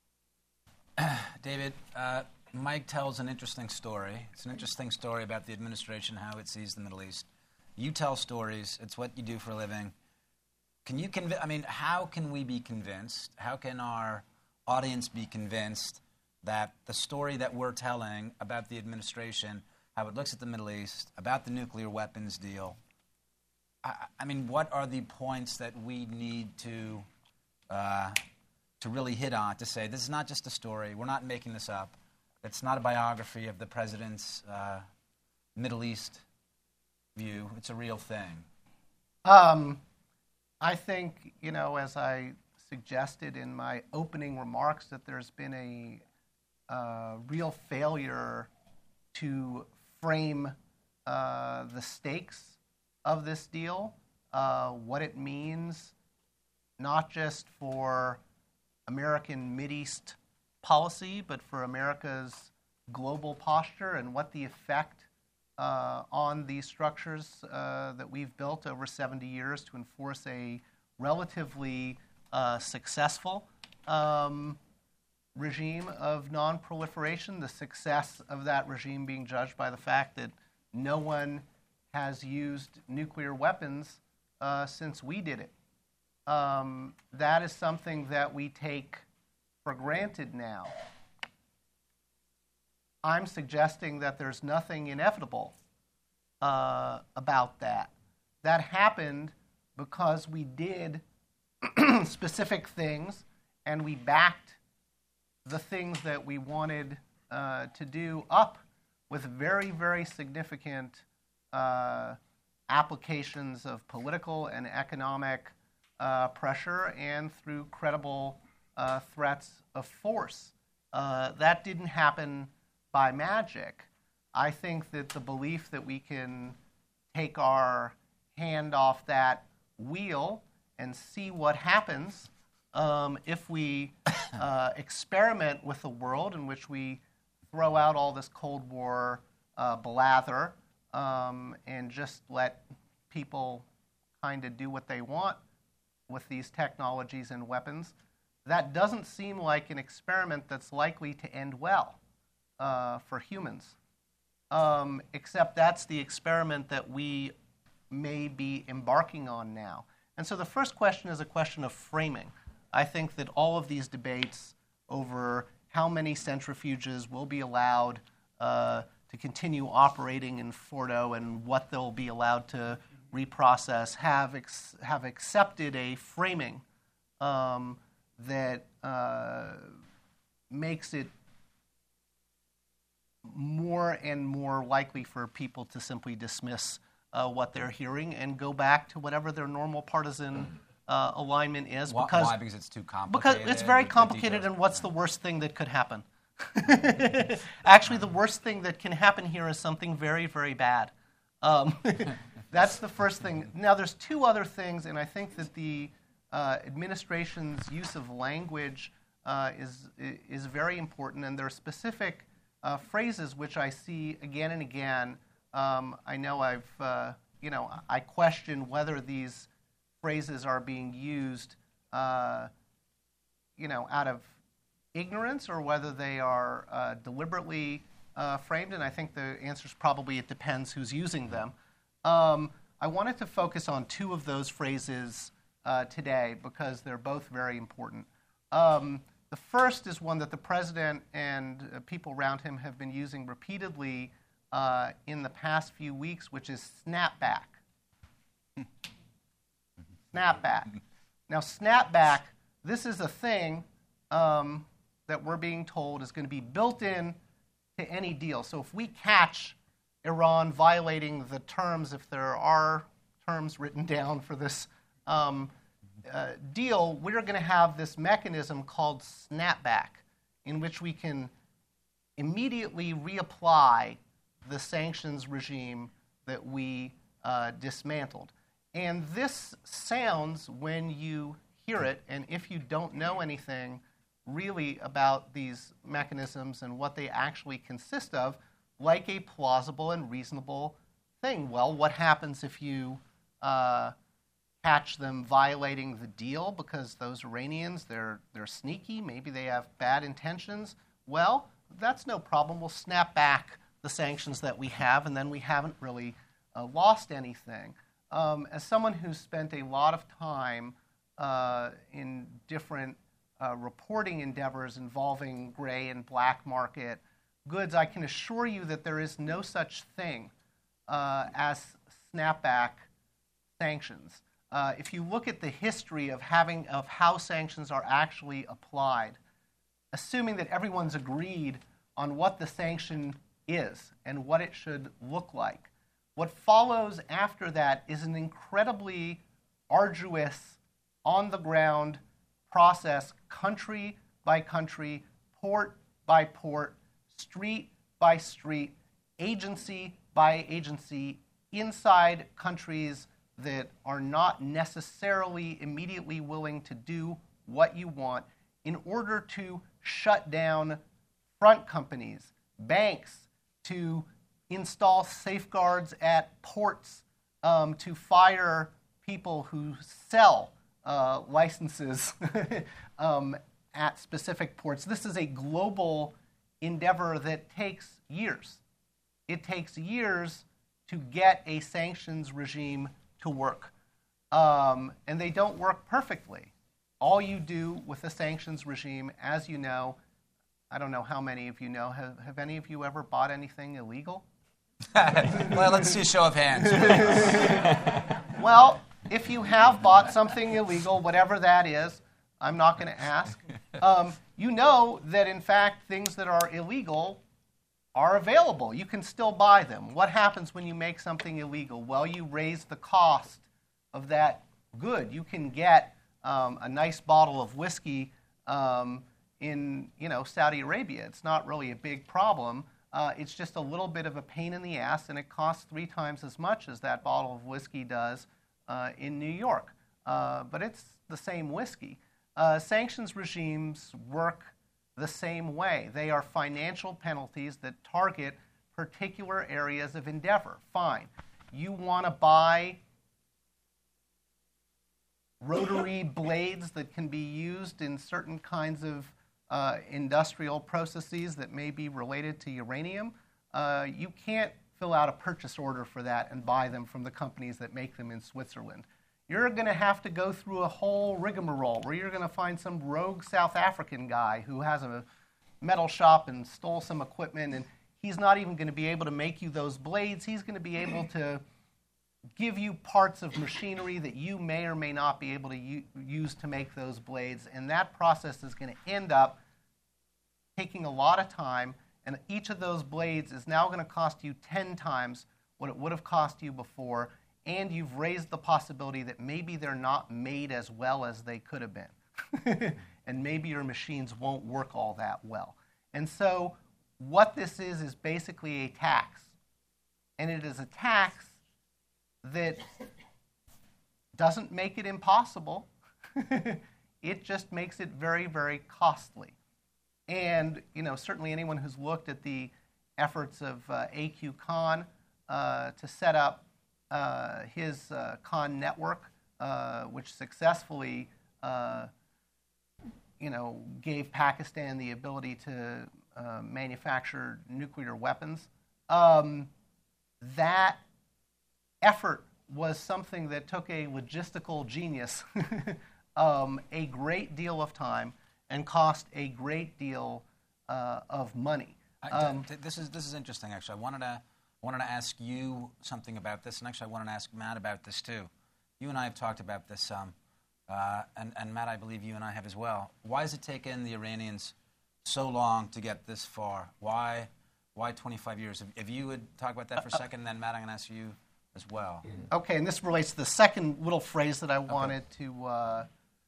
David, uh, Mike tells an interesting story. It's an interesting story about the administration, how it sees the Middle East. You tell stories. It's what you do for a living. Can you convince? I mean, how can we be convinced? How can our audience be convinced that the story that we're telling about the administration, how it looks at the Middle East, about the nuclear weapons deal, I, I mean, what are the points that we need to uh, to really hit on to say this is not just a story? We're not making this up. It's not a biography of the president's uh, Middle East view. It's a real thing. Um, I think, you know, as I suggested in my opening remarks, that there's been a uh, real failure to frame uh, the stakes of this deal, uh, what it means, not just for American Mideast policy, but for America's global posture and what the effect uh, on these structures uh, that we've built over seventy years to enforce a relatively uh, successful um, regime of non-proliferation, the success of that regime being judged by the fact that no one has used nuclear weapons uh, since we did it. Um, that is something that we take for granted now. I'm suggesting that there's nothing inevitable uh, about that. That happened because we did specific things and we backed the things that we wanted uh, to do up with very, very significant uh, applications of political and economic uh, pressure and through credible uh, threats of force. Uh, that didn't happen by magic. I think that the belief that we can take our hand off that wheel and see what happens um, if we uh, experiment with a world in which we throw out all this Cold War uh, blather um, and just let people kind of do what they want with these technologies and weapons, that doesn't seem like an experiment that's likely to end well uh, for humans. Um, except that's the experiment that we may be embarking on now. And so the first question is a question of framing. I think that all of these debates over how many centrifuges will be allowed uh, to continue operating in Fordo and what they'll be allowed to reprocess have ex- have accepted a framing um, that uh, makes it more and more likely for people to simply dismiss uh, what they're hearing and go back to whatever their normal partisan uh, alignment is. Why? Because, why? Because it's too complicated? Because it's very The- the complicated, details- and what's the worst thing that could happen? Actually, the worst thing that can happen here is something very, very bad. Um, that's the first thing. Now, there's two other things, and I think that the uh, administration's use of language uh, is is very important, and there are specific uh, phrases which I see again and again. Um, I know I've, uh, you know, I question whether these phrases are being used, uh, you know, out of ignorance or whether they are uh, deliberately uh, framed, and I think the answer is probably it depends who's using them. Um, I wanted to focus on two of those phrases uh, today because they're both very important. Um, the first is one that the president and uh, people around him have been using repeatedly uh, in the past few weeks, which is snapback. Snapback. Now, snapback, this is a thing um, that we're being told is going to be built in to any deal. So if we catch Iran violating the terms, if there are terms written down for this um, uh, deal, we're going to have this mechanism called snapback, in which we can immediately reapply the sanctions regime that we uh, dismantled. And this sounds, when you hear it, and if you don't know anything really about these mechanisms and what they actually consist of, like a plausible and reasonable thing. Well, what happens if you uh, catch them violating the deal because those Iranians, they're, they're sneaky, maybe they have bad intentions? Well, that's no problem. We'll snap back the sanctions that we have, and then we haven't really uh, lost anything. Um, as someone who's spent a lot of time uh, in different uh, reporting endeavors involving gray and black market goods, I can assure you that there is no such thing uh, as snapback sanctions. Uh, if you look at the history of having of how sanctions are actually applied, assuming that everyone's agreed on what the sanction is and what it should look like, what follows after that is an incredibly arduous, on-the-ground process, country by country, port by port, street by street, agency by agency, inside countries that are not necessarily immediately willing to do what you want, in order to shut down front companies, banks, to install safeguards at ports, um, to fire people who sell uh, licenses um, at specific ports. This is a global endeavor that takes years. It takes years to get a sanctions regime to work. Um, and they don't work perfectly. All you do with a sanctions regime, as you know, I don't know how many of you know, have, have any of you ever bought anything illegal? Well, let's see a show of hands. Well, if you have bought something illegal, whatever that is, I'm not going to ask, um, you know that, in fact, things that are illegal are available. You can still buy them. What happens when you make something illegal? Well, you raise the cost of that good. You can get um, a nice bottle of whiskey um, in, you know, Saudi Arabia. It's not really a big problem. Uh, it's just a little bit of a pain in the ass, and it costs three times as much as that bottle of whiskey does uh, in New York. Uh, but it's the same whiskey. Uh, sanctions regimes work the same way. They are financial penalties that target particular areas of endeavor. Fine. You want to buy rotary blades that can be used in certain kinds of uh, industrial processes that may be related to uranium. Uh, you can't fill out a purchase order for that and buy them from the companies that make them in Switzerland. You're going to have to go through a whole rigmarole where you're going to find some rogue South African guy who has a metal shop and stole some equipment, and he's not even going to be able to make you those blades. He's going to be able to give you parts of machinery that you may or may not be able to u- use to make those blades, and that process is going to end up taking a lot of time, and each of those blades is now going to cost you ten times what it would have cost you before, and you've raised the possibility that maybe they're not made as well as they could have been. And maybe your machines won't work all that well. And so what this is is basically a tax. And it is a tax that doesn't make it impossible. It just makes it very, very costly. And, you know, certainly anyone who's looked at the efforts of uh, A Q Khan uh, to set up Uh, his uh, Khan network, uh, which successfully, uh, you know, gave Pakistan the ability to uh, manufacture nuclear weapons. Um, that effort was something that took a logistical genius, um, a great deal of time, and cost a great deal uh, of money. Um, I, this is this is interesting. Actually, I wanted to. I wanted to ask you something about this, and actually I wanted to ask Matt about this too. You and I have talked about this some, uh, and, and Matt, I believe you and I have as well. Why has it taken the Iranians so long to get this far? Why why twenty-five years? If, if you would talk about that for a second, and then Matt, I'm going to ask you as well. Okay, and this relates to the second little phrase that I wanted okay. to, uh,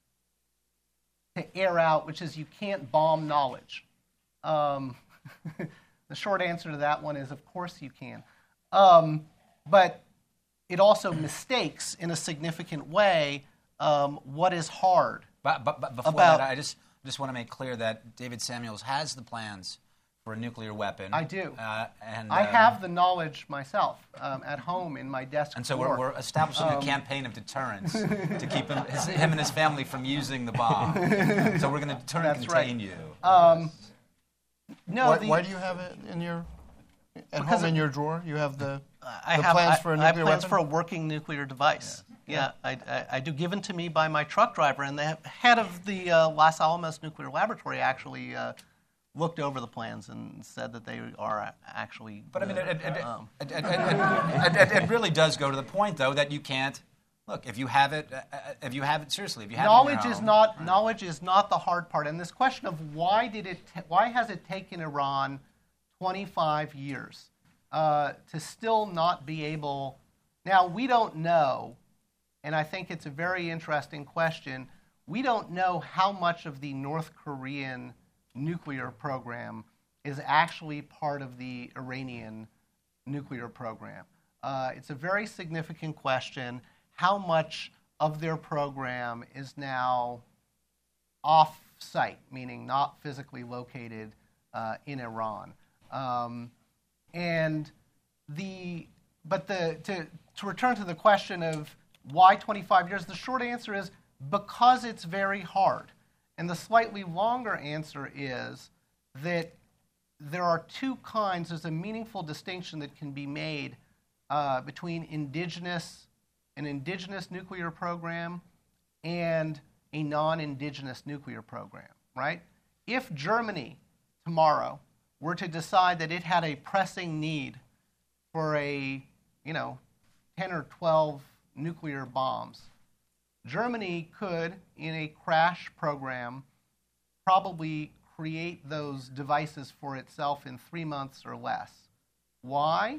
to air out, which is you can't bomb knowledge. Um, The short answer to that one is, of course you can. Um, but it also mistakes, in a significant way, um, what is hard. But, but, but before about, that, I just just want to make clear that David Samuels has the plans for a nuclear weapon. I do. Uh, and I um, have the knowledge myself um, at home in my desk And so drawer. we're, we're establishing um, a campaign of deterrence to keep him, his, him and his family from using the bomb. So we're going to deter and contain right. you. Um, No, why, the, why do you have it in your at Because home in it- your drawer? You have the, I the have plans I, for a I have nuclear plans weapon? for a working nuclear device. Yeah, yeah. I, I, I do, given to me by my truck driver, and the head of the uh, Las Alamos Nuclear Laboratory actually uh, looked over the plans and said that they are actually. But I mean, it, it, it, um, it, it, it, it, it really does go to the point, though, that you can't. Look, if you have it, uh, if you have it seriously, if you have knowledge it in your is home, not right. knowledge is not the hard part. And this question of why did it, ta- why has it taken Iran twenty-five years uh, to still not be able? Now we don't know, and I think it's a very interesting question. We don't know how much of the North Korean nuclear program is actually part of the Iranian nuclear program. Uh, it's a very significant question. How much of their program is now off-site, meaning not physically located uh, in Iran? Um, and the, but the to to return to the question of why twenty-five years, the short answer is because it's very hard. And the slightly longer answer is that there are two kinds. There's a meaningful distinction that can be made uh, between indigenous an indigenous nuclear program and a non-indigenous nuclear program, right? If Germany tomorrow were to decide that it had a pressing need for a, you know, ten or twelve nuclear bombs. Germany could, in a crash program, probably create those devices for itself in three months or less. Why?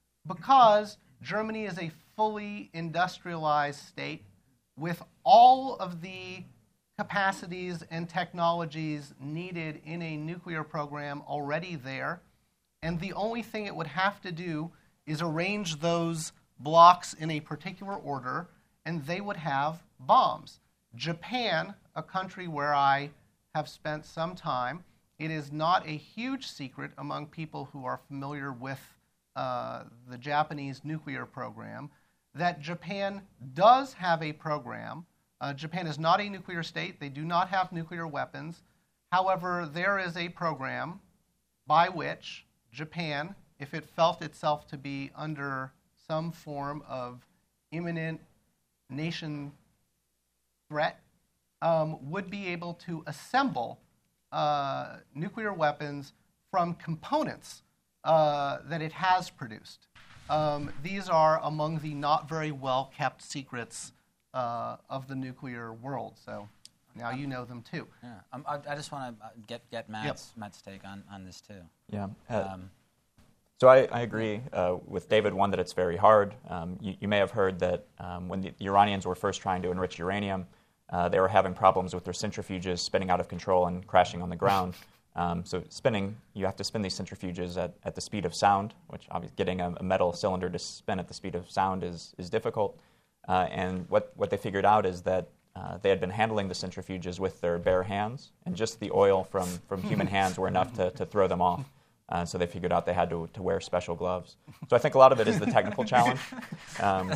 Because Germany is a fully industrialized state with all of the capacities and technologies needed in a nuclear program already there, and the only thing it would have to do is arrange those blocks in a particular order, and they would have bombs. Japan, a country where I have spent some time, it is not a huge secret among people who are familiar with uh, the Japanese nuclear program that Japan does have a program. Uh, Japan is not a nuclear state. They do not have nuclear weapons. However, there is a program by which Japan, if it felt itself to be under some form of imminent nation threat, um, would be able to assemble uh, nuclear weapons from components uh, that it has produced. Um, these are among the not very well kept secrets uh, of the nuclear world. So now you know them too. Yeah, um, I, I just want to get get Matt's yep. Matt's take on, on this too. Yeah. Uh, um, so I, I agree uh, with David. One, that it's very hard. Um, you, you may have heard that um, when the Iranians were first trying to enrich uranium, uh, they were having problems with their centrifuges spinning out of control and crashing on the ground. Um, so spinning, you have to spin these centrifuges at, at the speed of sound, which obviously getting a, a metal cylinder to spin at the speed of sound is, is difficult. Uh, and what, what they figured out is that uh, they had been handling the centrifuges with their bare hands, and just the oil from, from human hands were enough to, to throw them off. Uh, so they figured out they had to, to wear special gloves. So I think a lot of it is the technical challenge. Um,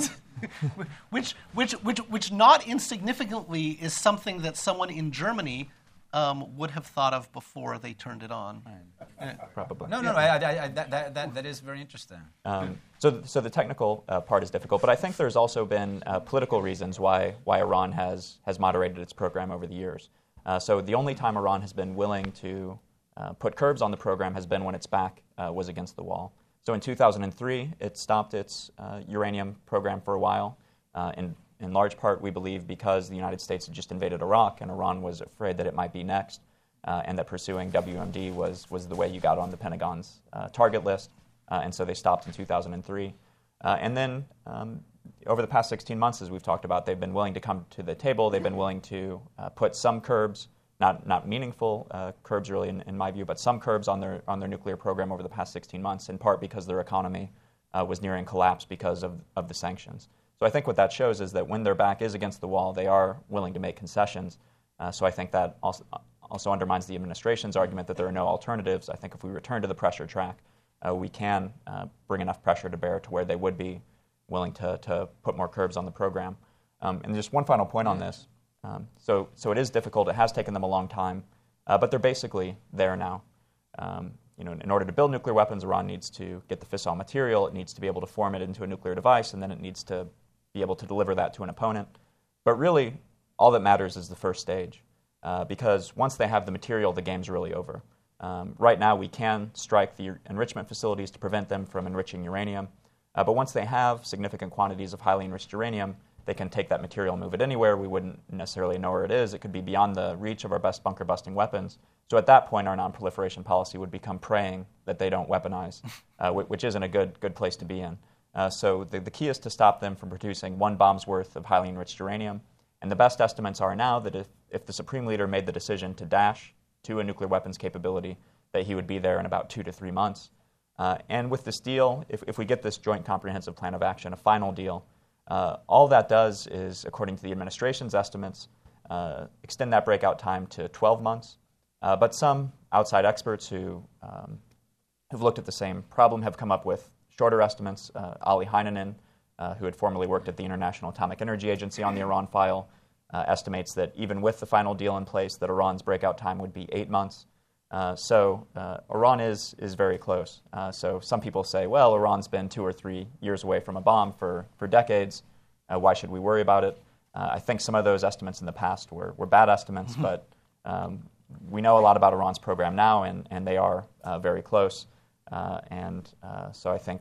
which, which, which, which not insignificantly is something that someone in Germany Um, would have thought of before they turned it on. Right. Probably. No, no, no. I, I, I, that, that, that, that is very interesting. Um, so, so the technical uh, part is difficult, but I think there's also been uh, political reasons why why Iran has has moderated its program over the years. Uh, so the only time Iran has been willing to uh, put curbs on the program has been when its back uh, was against the wall. So in two thousand three, it stopped its uh, uranium program for a while. Uh, in In large part, we believe, because the United States had just invaded Iraq and Iran was afraid that it might be next, uh, and that pursuing W M D was, was the way you got on the Pentagon's uh, target list, uh, and so they stopped in two thousand three. Uh, and then um, over the past sixteen months, as we've talked about, they've been willing to come to the table. They've been willing to uh, put some curbs, not not meaningful uh, curbs really in, in my view, but some curbs on their on their nuclear program over the past sixteen months, in part because their economy uh, was nearing collapse because of, of the sanctions. So I think what that shows is that when their back is against the wall, they are willing to make concessions. Uh, so I think that also, also undermines the administration's argument that there are no alternatives. I think if we return to the pressure track, uh, we can uh, bring enough pressure to bear to where they would be willing to, to put more curbs on the program. Um, and just one final point on this. Um, so, so it is difficult. It has taken them a long time, uh, but they're basically there now. Um, you know, in order to build nuclear weapons, Iran needs to get the fissile material. It needs to be able to form it into a nuclear device, and then it needs to be able to deliver that to an opponent. But really, all that matters is the first stage, uh, because once they have the material, the game's really over. Um, right now, we can strike the enrichment facilities to prevent them from enriching uranium, uh, but once they have significant quantities of highly enriched uranium, they can take that material and move it anywhere. We wouldn't necessarily know where it is. It could be beyond the reach of our best bunker-busting weapons. So at that point, our non-proliferation policy would become praying that they don't weaponize, uh, which isn't a good, good place to be in. Uh, so the, the key is to stop them from producing one bomb's worth of highly enriched uranium. And the best estimates are now that if, if the Supreme Leader made the decision to dash to a nuclear weapons capability, that he would be there in about two to three months. Uh, and with this deal, if, if we get this joint comprehensive plan of action, a final deal, uh, all that does is, according to the administration's estimates, uh, extend that breakout time to twelve months. Uh, but some outside experts who um, have looked at the same problem have come up with shorter estimates. uh, Ali Heinonen, uh, who had formerly worked at the International Atomic Energy Agency on the Iran file, uh, estimates that even with the final deal in place, that Iran's breakout time would be eight months. Uh, so uh, Iran is is very close. Uh, so some people say, well, Iran's been two or three years away from a bomb for, for decades. Uh, why should we worry about it? Uh, I think some of those estimates in the past were, were bad estimates, mm-hmm. but um, we know a lot about Iran's program now, and, and they are uh, very close. Uh, and uh, so I think uh,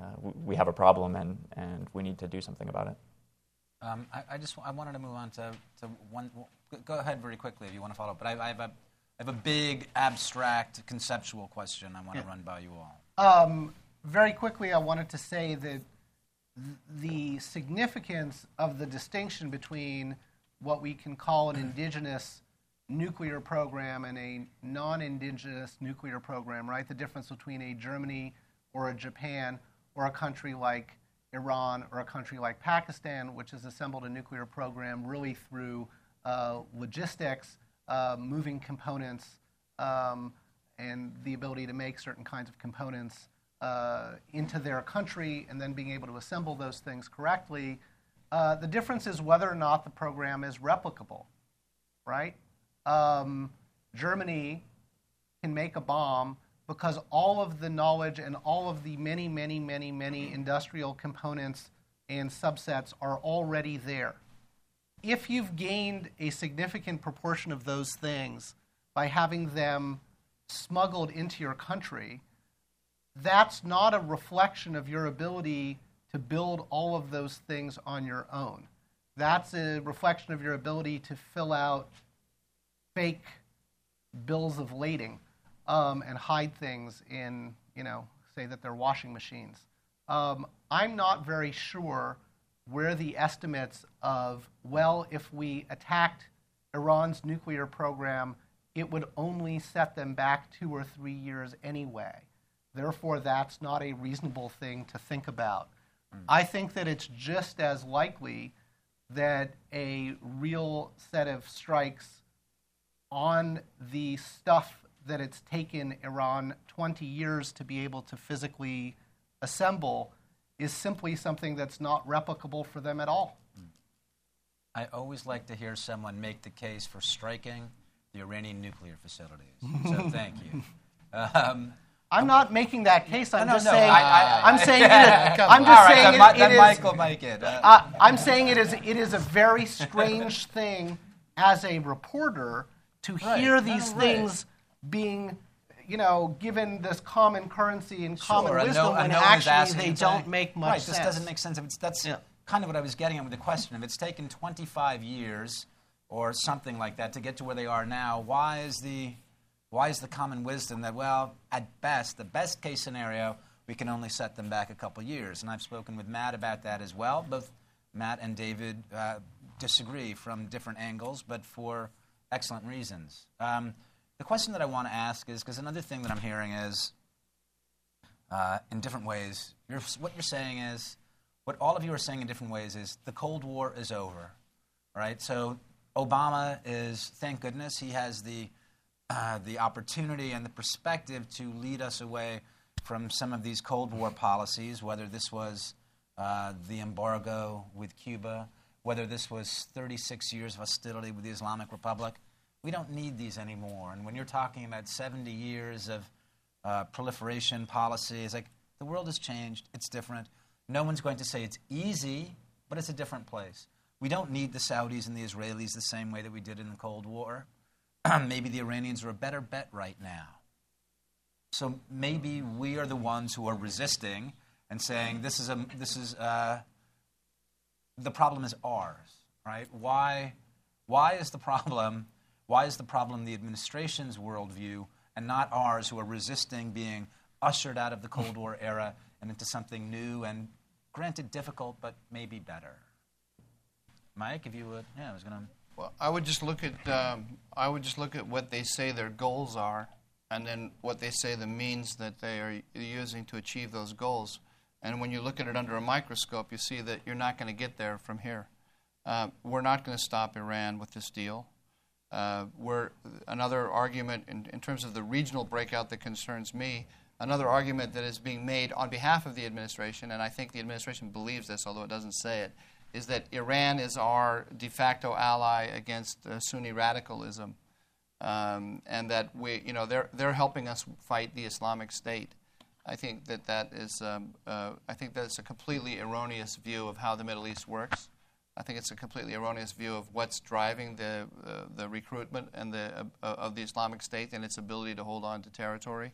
w- we have a problem and, and we need to do something about it. Um, I, I just I wanted to move on to, to one. Go ahead very quickly if you want to follow up. But I, I have a I have a big abstract conceptual question I want to Yeah. run by you all. Um, very quickly, I wanted to say that th- the significance of the distinction between what we can call an indigenous nuclear program and a non-indigenous nuclear program, right? The difference between a Germany or a Japan or a country like Iran or a country like Pakistan, which has assembled a nuclear program really through uh, logistics, uh, moving components, um, and the ability to make certain kinds of components uh, into their country and then being able to assemble those things correctly. Uh, the difference is whether or not the program is replicable, right? Um, Germany can make a bomb because all of the knowledge and all of the many, many, many, many industrial components and subsets are already there. If you've gained a significant proportion of those things by having them smuggled into your country, that's not a reflection of your ability to build all of those things on your own. That's a reflection of your ability to fill out fake bills of lading um, and hide things in, you know, say that they're washing machines. Um, I'm not very sure where the estimates of, well, if we attacked Iran's nuclear program, it would only set them back two or three years anyway. Therefore, that's not a reasonable thing to think about. Mm. I think that it's just as likely that a real set of strikes on the stuff that it's taken Iran twenty years to be able to physically assemble is simply something that's not replicable for them at all. I always like to hear someone make the case for striking the Iranian nuclear facilities. So thank you. Um, I'm not making that case. I'm no, just no, saying. I- I- I- I'm saying. It is, Come I'm on. just all right, saying. then, it, Mi- then it is, Michael make it. Uh, Uh, I'm saying it is. It is a very strange thing as a reporter to Right. hear No, these right. things being, you know, given this common currency and common Sure, and wisdom no, when and no one is actually asking they you don't to- make much right, sense. this doesn't make sense. If it's, that's Yeah. kind of what I was getting at with the question. If it's taken twenty-five years or something like that to get to where they are now, why is the why is the common wisdom that, well, at best, the best case scenario, we can only set them back a couple years? And I've spoken with Matt about that as well. Both Matt and David uh, disagree from different angles, but for excellent reasons. Um, the question that I want to ask is, because another thing that I'm hearing is, uh, in different ways, you're, what you're saying is, what all of you are saying in different ways is, the Cold War is over, right? So Obama is, thank goodness, he has the uh, the opportunity and the perspective to lead us away from some of these Cold War policies, whether this was uh, the embargo with Cuba, whether this was thirty-six years of hostility with the Islamic Republic. We don't need these anymore. And when you're talking about seventy years of uh, proliferation policy, it's like the world has changed. It's different. No one's going to say it's easy, but it's a different place. We don't need the Saudis and the Israelis the same way that we did in the Cold War. Maybe the Iranians are a better bet right now. So maybe we are the ones who are resisting and saying this is a this is uh, the problem is ours, right? Why why is the problem why is the problem the administration's worldview and not ours, who are resisting being ushered out of the Cold War era and into something new and, granted, difficult, but maybe better? Mike, if you would, yeah, I was going to. Well, I would just look at um, I would just look at what they say their goals are, and then what they say the means that they are using to achieve those goals. And when you look at it under a microscope, you see that you're not going to get there from here. Uh, we're not going to stop Iran with this deal. Uh, we're another argument in, in terms of the regional breakout that concerns me. Another argument that is being made on behalf of the administration, and I think the administration believes this, although it doesn't say it, is that Iran is our de facto ally against uh, Sunni radicalism, um, and that we, you know, they're they're helping us fight the Islamic State. I think that that is, um, uh, I think that's a completely erroneous view of how the Middle East works. I think it's a completely erroneous view of what's driving the uh, the recruitment and the uh, of the Islamic State and its ability to hold on to territory.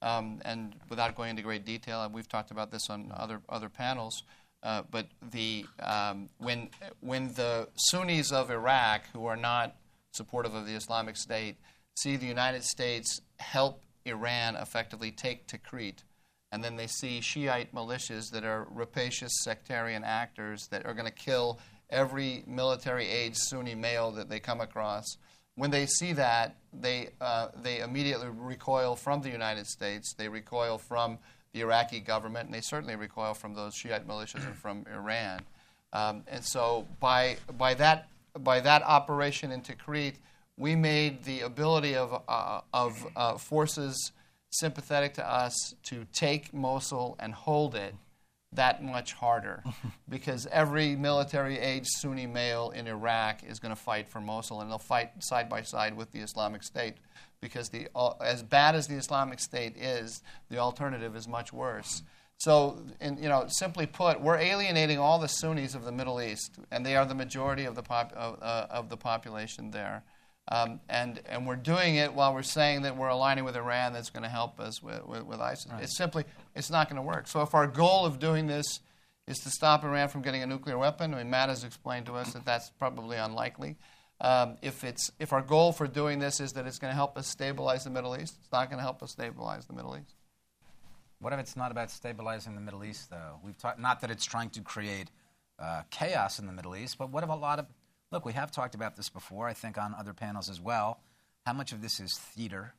um, and without going into great detail, and we've talked about this on other other panels, uh, but the um, when when the Sunnis of Iraq, who are not supportive of the Islamic State, see the United States help Iran effectively take Tikrit, and then they see Shiite militias that are rapacious sectarian actors that are going to kill every military-age Sunni male that they come across. When they see that, they uh, they immediately recoil from the United States. They recoil from the Iraqi government, and they certainly recoil from those Shiite militias and from Iran. Um, and so, by by that by that operation in Tikrit, we made the ability of uh, of uh, forces sympathetic to us to take Mosul and hold it that much harder, because every military-age Sunni male in Iraq is going to fight for Mosul, and they'll fight side by side with the Islamic State, because the uh, as bad as the Islamic State is, the alternative is much worse. So, in, you know, simply put, we're alienating all the Sunnis of the Middle East, and they are the majority of the pop, of, uh, of the population there. Um, and and we're doing it while we're saying that we're aligning with Iran that's going to help us with, with, with ISIS. Right. It's simply, it's not going to work. So if our goal of doing this is to stop Iran from getting a nuclear weapon, I mean, Matt has explained to us that that's probably unlikely. Um, if it's if our goal for doing this is that it's going to help us stabilize the Middle East, it's not going to help us stabilize the Middle East. What if it's not about stabilizing the Middle East, though? We've talked, not that it's trying to create uh, chaos in the Middle East, but what if a lot of Look, we have talked about this before, I think on other panels as well. How much of this is theater,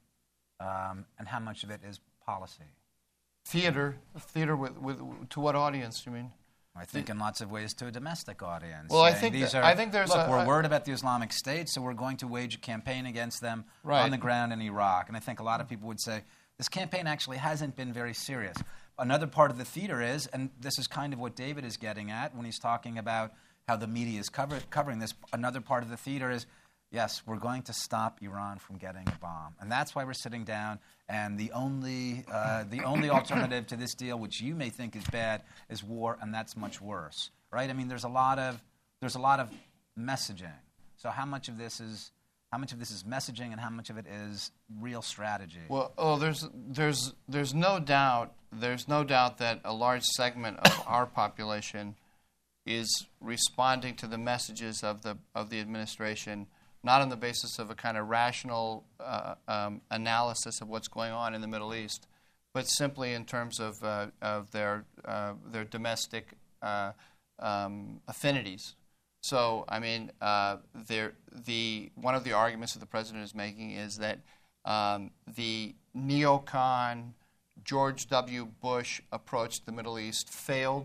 um, and how much of it is policy? Theater? Theater with, with to what audience, you mean? I think in lots of ways to a domestic audience. Well, I think, these that, are, I think there's look, a... we're I, worried about the Islamic State, so we're going to wage a campaign against them right. on the ground in Iraq. And I think a lot of people would say, this campaign actually hasn't been very serious. Another part of the theater is, and this is kind of what David is getting at when he's talking about how the media is cover, covering this. Another part of the theater is, yes, we're going to stop Iran from getting a bomb. And that's why we're sitting down, and the only, uh, the only alternative to this deal, which you may think is bad, is war, and that's much worse, right? I mean, there's a lot of, there's a lot of messaging. So how much of this is, how much of this is messaging and how much of it is real strategy? Well, oh, there's, there's, there's no doubt, there's no doubt that a large segment of our population is responding to the messages of the of the administration, not on the basis of a kind of rational uh, um, analysis of what's going on in the Middle East, but simply in terms of uh, of their uh, their domestic uh, um, affinities. So, I mean, uh, the one of the arguments that the president is making is that um, the neocon George W. Bush approach to the Middle East failed.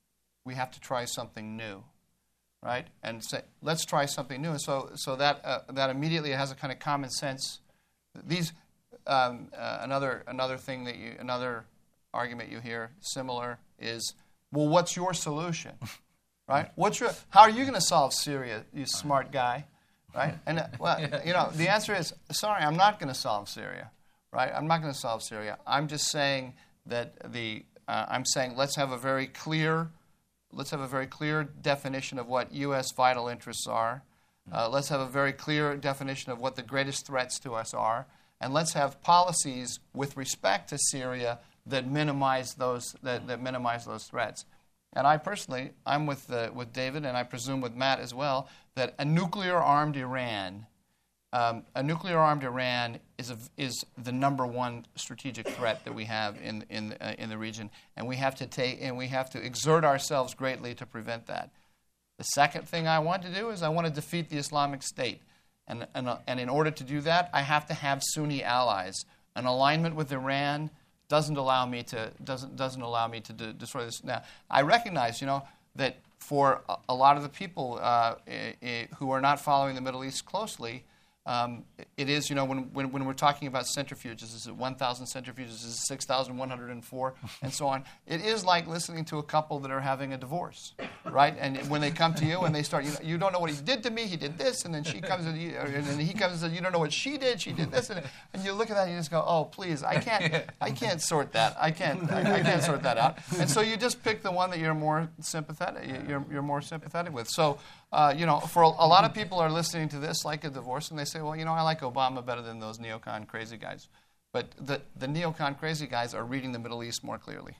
We have to try something new, right? And say, let's try something new. And so, so that uh, that immediately has a kind of common sense. These um, uh, another another thing that you another argument you hear similar is, well, what's your solution, right? What's your how are you going to solve Syria, you smart guy, right? And uh, well, you know, the answer is, sorry, I'm not going to solve Syria, right? I'm not going to solve Syria. I'm just saying that the uh, I'm saying let's have a very clear. Let's have a very clear definition of what U S vital interests are. Uh, let's have a very clear definition of what the greatest threats to us are. And let's have policies with respect to Syria that minimize those, that, that minimize those threats. And I personally, I'm with, uh, with David, and I presume with Matt as well, that a nuclear-armed Iran, um, a nuclear-armed Iran is, a, is the number one strategic threat that we have in, in, uh, in the region. And we have to take, and we have to exert ourselves greatly to prevent that. The second thing I want to do is I want to defeat the Islamic State. And, and, uh, and in order to do that, I have to have Sunni allies. An alignment with Iran doesn't allow me to doesn't doesn't allow me to de- destroy this. Now, I recognize, you know, that for a, a lot of the people uh, I, I, who are not following the Middle East closely, Um, it is, you know, when, when, when we're talking about centrifuges, is it one thousand centrifuges, is it six thousand one hundred four, and so on. It is like listening to a couple that are having a divorce, right? And when they come to you and they start, you know, you don't know what he did to me, he did this, and then she comes and, you, and then he comes and says, you don't know what she did, she did this, and, and you look at that and you just go, oh, please, I can't, I can't sort that, I can't, I, I can't sort that out. And so you just pick the one that you're more sympathetic, you're, you're more sympathetic with. So. Uh, you know, for a, a lot of people are listening to this like a divorce, and they say, well, you know, I like Obama better than those neocon crazy guys. But the, the neocon crazy guys are reading the Middle East more clearly.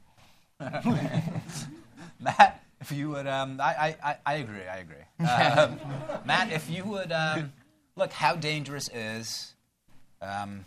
Matt, if you would, um, I, I, I agree, I agree. Um, Matt, if you would, um, look, how dangerous is, um,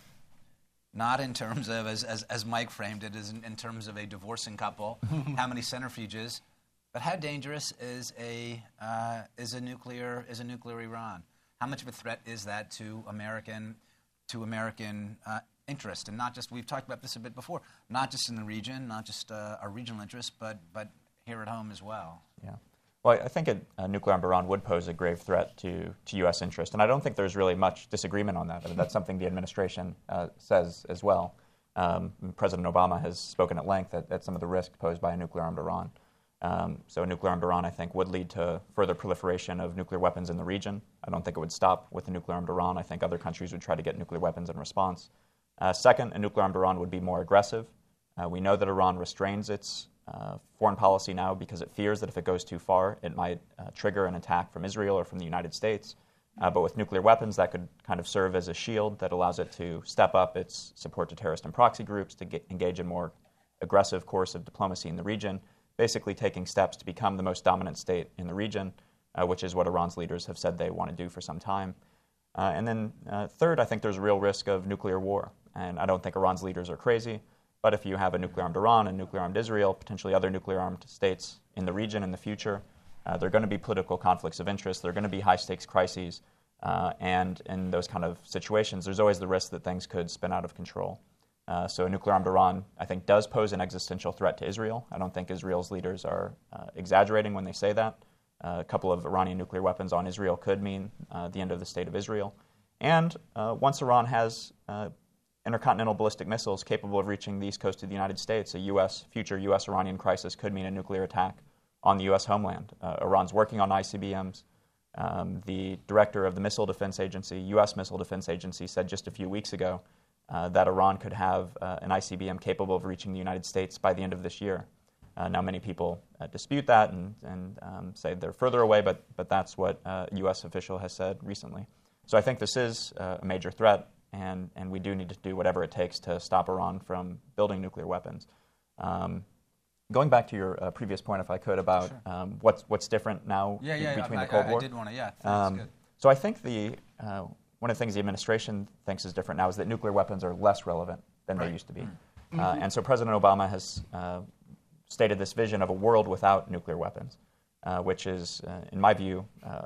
not in terms of, as, as, as Mike framed it, is in, in terms of a divorcing couple, how many centrifuges, but how dangerous is a, uh, is a nuclear, is a nuclear Iran? How much of a threat is that to American, to American uh, interest? And not just, we've talked about this a bit before, not just in the region, not just uh, our regional interests, but, but here at home as well. Yeah. Well, I think a, a nuclear armed Iran would pose a grave threat to, to U S interest, and I don't think there's really much disagreement on that. I mean, that's something the administration uh, says as well. Um, President Obama has spoken at length at, at some of the risks posed by a nuclear armed Iran. Um, so a nuclear armed Iran, I think, would lead to further proliferation of nuclear weapons in the region. I don't think it would stop with a nuclear armed Iran. I think other countries would try to get nuclear weapons in response. Uh, second, a nuclear armed Iran would be more aggressive. Uh, we know that Iran restrains its uh, foreign policy now because it fears that if it goes too far, it might uh, trigger an attack from Israel or from the United States. Uh, but with nuclear weapons, that could kind of serve as a shield that allows it to step up its support to terrorist and proxy groups, to get, engage in more aggressive course of diplomacy in the region, basically taking steps to become the most dominant state in the region, uh, which is what Iran's leaders have said they want to do for some time. Uh, and then uh, third, I think there's a real risk of nuclear war. And I don't think Iran's leaders are crazy, but if you have a nuclear-armed Iran and nuclear-armed Israel, potentially other nuclear-armed states in the region in the future, uh, there are going to be political conflicts of interest, there are going to be high-stakes crises, uh, and in those kind of situations, there's always the risk that things could spin out of control. Uh, so a nuclear-armed Iran, I think, does pose an existential threat to Israel. I don't think Israel's leaders are uh, exaggerating when they say that. Uh, a couple of Iranian nuclear weapons on Israel could mean uh, the end of the state of Israel. And uh, once Iran has uh, intercontinental ballistic missiles capable of reaching the east coast of the United States, a U S future U S-Iranian crisis could mean a nuclear attack on the U S homeland. Uh, Iran's working on I C B Ms. Um, the director of the Missile Defense Agency, U S Missile Defense Agency, said just a few weeks ago uh, that Iran could have uh, an I C B M capable of reaching the United States by the end of this year. Uh, now, many people uh, dispute that and, and um, say they're further away, but, but that's what uh, a U S official has said recently. So I think this is uh, a major threat, and, and we do need to do whatever it takes to stop Iran from building nuclear weapons. Um, going back to your uh, previous point, if I could, about Sure. um, what's, what's different now Yeah, yeah, between I, the Cold I, War. I did want to, yeah, that's Um, good. so I think the uh, one of the things the administration thinks is different now is that nuclear weapons are less relevant than they used to be. Mm-hmm. Uh, and so President Obama has uh, stated this vision of a world without nuclear weapons, uh, which is, uh, in my view, uh,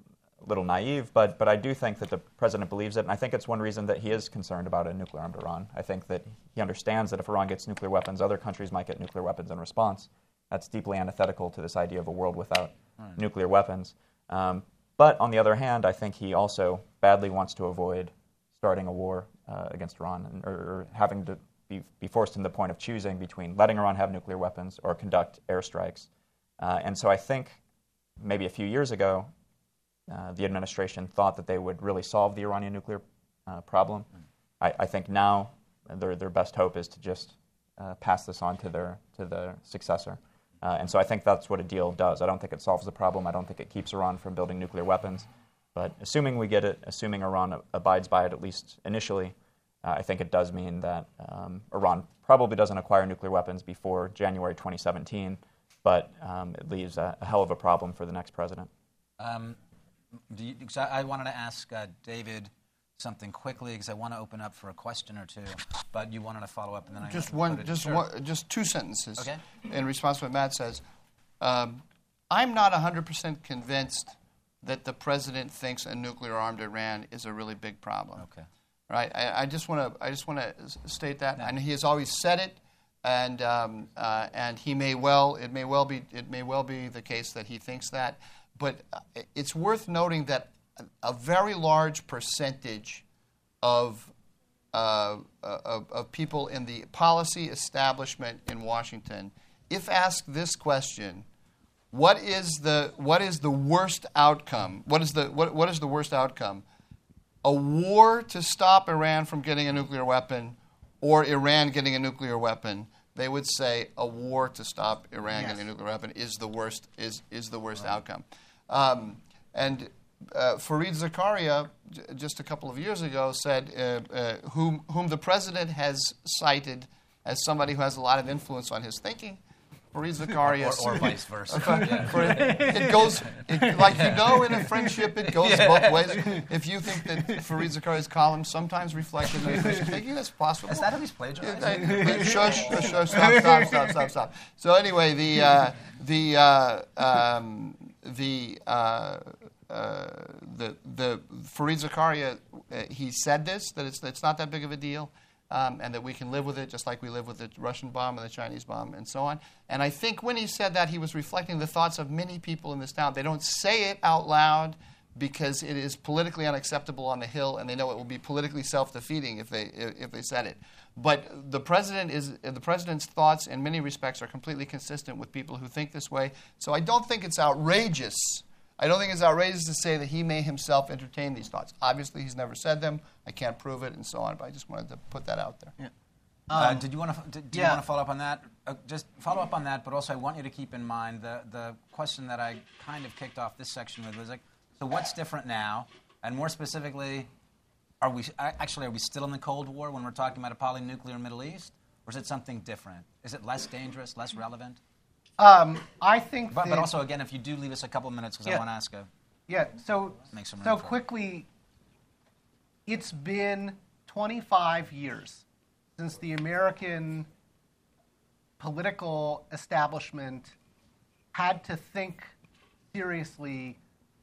a little naive, but, but I do think that the president believes it, and I think it's one reason that he is concerned about a nuclear-armed Iran. I think that he understands that if Iran gets nuclear weapons, other countries might get nuclear weapons in response. That's deeply antithetical to this idea of a world without right. nuclear weapons. Um, but on the other hand, I think he also badly wants to avoid starting a war uh, against Iran, and, or, or having to be, be forced in the point of choosing between letting Iran have nuclear weapons or conduct airstrikes. Uh, and so I think maybe a few years ago, Uh, the administration thought that they would really solve the Iranian nuclear uh, problem. Mm. I, I think now their their best hope is to just uh, pass this on to their to their successor. Uh, and so I think that's what a deal does. I don't think it solves the problem. I don't think it keeps Iran from building nuclear weapons. But assuming we get it, assuming Iran abides by it at least initially, uh, I think it does mean that um, Iran probably doesn't acquire nuclear weapons before January twenty seventeen, but um, it leaves a, a hell of a problem for the next president. Um, Do you, I wanted to ask uh, David something quickly because I want to open up for a question or two, but you wanted to follow up, and then I just I one, put it, just sure. one, just two sentences. Okay. In response to what Matt says, um, I'm not one hundred percent convinced that the president thinks a nuclear-armed Iran is a really big problem. Okay. Right. I, I just want to, I just want to state that, and he has always said it, and um, uh, and he may well, it may well be, it may well be the case that he thinks that. But it's worth noting that a very large percentage of, uh, of, of people in the policy establishment in Washington, if asked this question, what is the what is the worst outcome? What is the what, what is the worst outcome? A war to stop Iran from getting a nuclear weapon, or Iran getting a nuclear weapon? They would say a war to stop Iran yes. getting a nuclear weapon is the worst is is the worst right. outcome. Um, and uh, Fareed Zakaria, j- just a couple of years ago, said, uh, uh, whom, whom the president has cited as somebody who has a lot of influence on his thinking. Fareed Zakaria, or, or vice versa. Yeah. For it, it goes, it, like you know, in a friendship, it goes yeah. both ways. If you think that Fareed Zakaria's columns sometimes reflected your Christian thinking, that's possible. Is that how he's plagiarized? Yeah, shush, shush, shush, stop, stop, stop, stop, stop. So anyway, the uh, the uh, um, the uh, uh, the the Fareed Zakaria, uh, he said this, that it's it's not that big of a deal. Um, and that we can live with it just like we live with the Russian bomb and the Chinese bomb and so on. And I think when he said that, he was reflecting the thoughts of many people in this town. They don't say it out loud because it is politically unacceptable on the Hill, and they know it will be politically self-defeating if they if they said it. But the president is the president's thoughts in many respects are completely consistent with people who think this way. So I don't think it's outrageous. I don't think it's outrageous to say that he may himself entertain these thoughts. Obviously, he's never said them. I can't prove it, and so on. But I just wanted to put that out there. Yeah. Uh, Um, did you want to did, do yeah. you want to follow up on that? Uh, just follow up on that, but also I want you to keep in mind the the question that I kind of kicked off this section with was like, so what's different now? And more specifically, are we actually are we still in the Cold War when we're talking about a polynuclear Middle East, or is it something different? Is it less dangerous, less relevant? Um, I think But, that, but also, again, if you do leave us a couple of minutes, because Yeah. I want to ask a yeah, so, Make some room so for it. quickly, it's been twenty-five years since the American political establishment had to think seriously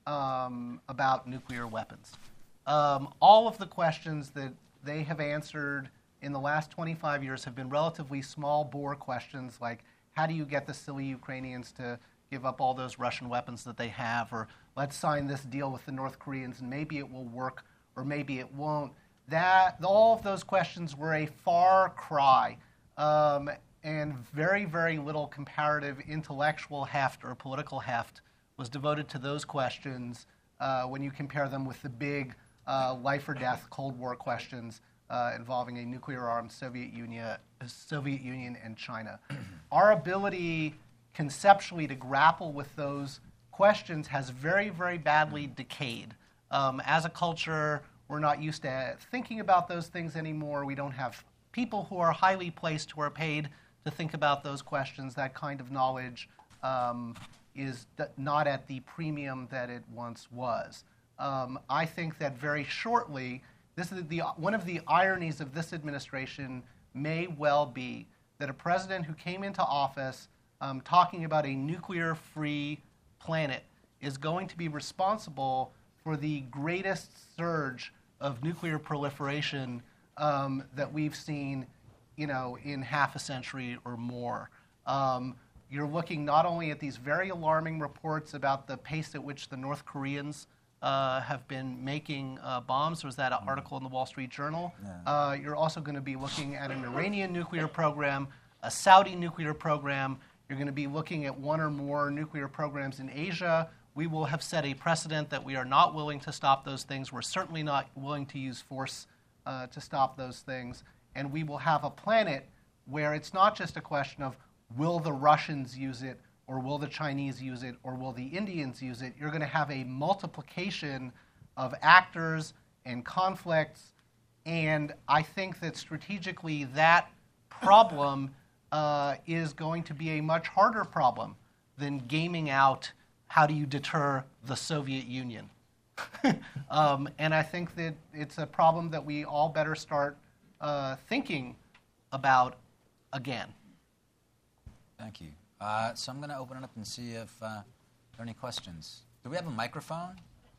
um, about nuclear weapons. Um, all of the questions that they have answered in the last twenty-five years have been relatively small bore questions like, how do you get the silly Ukrainians to give up all those Russian weapons that they have, or let's sign this deal with the North Koreans and maybe it will work or maybe it won't. That, all of those questions were a far cry um, and very, very little comparative intellectual heft or political heft was devoted to those questions uh, when you compare them with the big uh, life or death Cold War questions uh, involving a nuclear-armed Soviet Union, Soviet Union and China. Our ability conceptually to grapple with those questions has very, very badly decayed. Um, as a culture, we're not used to thinking about those things anymore. We don't have people who are highly placed who are paid to think about those questions. That kind of knowledge um, is d- not at the premium that it once was. Um, I think that very shortly, this is the, one of the ironies of this administration may well be that a president who came into office um, talking about a nuclear-free planet is going to be responsible for the greatest surge of nuclear proliferation um, that we've seen, you know, in half a century or more. Um, you're looking not only at these very alarming reports about the pace at which the North Koreans uh, have been making uh, bombs. There was that article in the Wall Street Journal. Yeah. Uh, you're also going to be looking at an Iranian nuclear program, a Saudi nuclear program. You're going to be looking at one or more nuclear programs in Asia. We will have set a precedent that we are not willing to stop those things. We're certainly not willing to use force uh, to stop those things. And we will have a planet where it's not just a question of will the Russians use it, or will the Chinese use it, or will the Indians use it. You're going to have a multiplication of actors and conflicts. And I think that strategically that problem uh, is going to be a much harder problem than gaming out how do you deter the Soviet Union. um, and I think that it's a problem that we all better start uh, thinking about again. Thank you. Uh, so I'm going to open it up and see if uh, there are any questions. Do we have a microphone?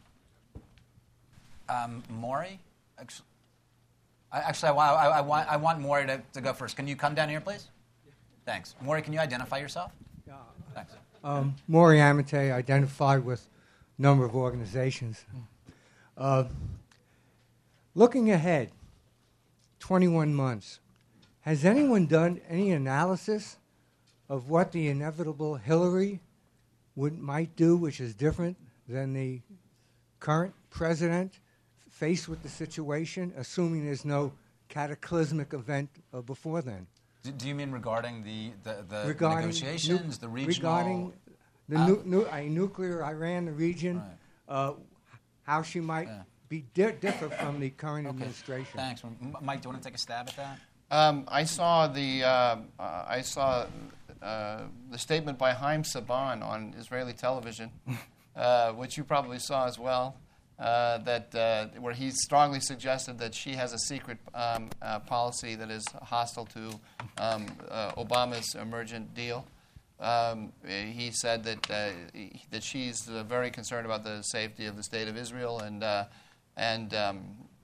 Um, Maury? Actually, I, actually, I, wa- I, I, want, I want Maury to, to go first. Can you come down here, please? Thanks. Maury, can you identify yourself? Yeah. Thanks. Um, Maury Amate, identified with a number of organizations. Uh, looking ahead, twenty-one months, has anyone done any analysis of what the inevitable Hillary would might do, which is different than the current president faced with the situation, assuming there's no cataclysmic event uh, before then? Do, do you mean regarding the, the, the regarding negotiations, nu- the regional? regarding the uh, nu- nu- a nuclear Iran, the region. Right. Uh, how she might Yeah. be di- different from the current administration. Thanks. M- Mike, do you want to take a stab at that? Um, I saw the uh, uh, I saw uh, the statement by Haim Saban on Israeli television, uh, which you probably saw as well. Uh, that uh, where he strongly suggested that she has a secret um, uh, policy that is hostile to um, uh, Obama's emergent deal. Um, he said that uh, that she's uh, very concerned about the safety of the state of Israel, and uh, and um,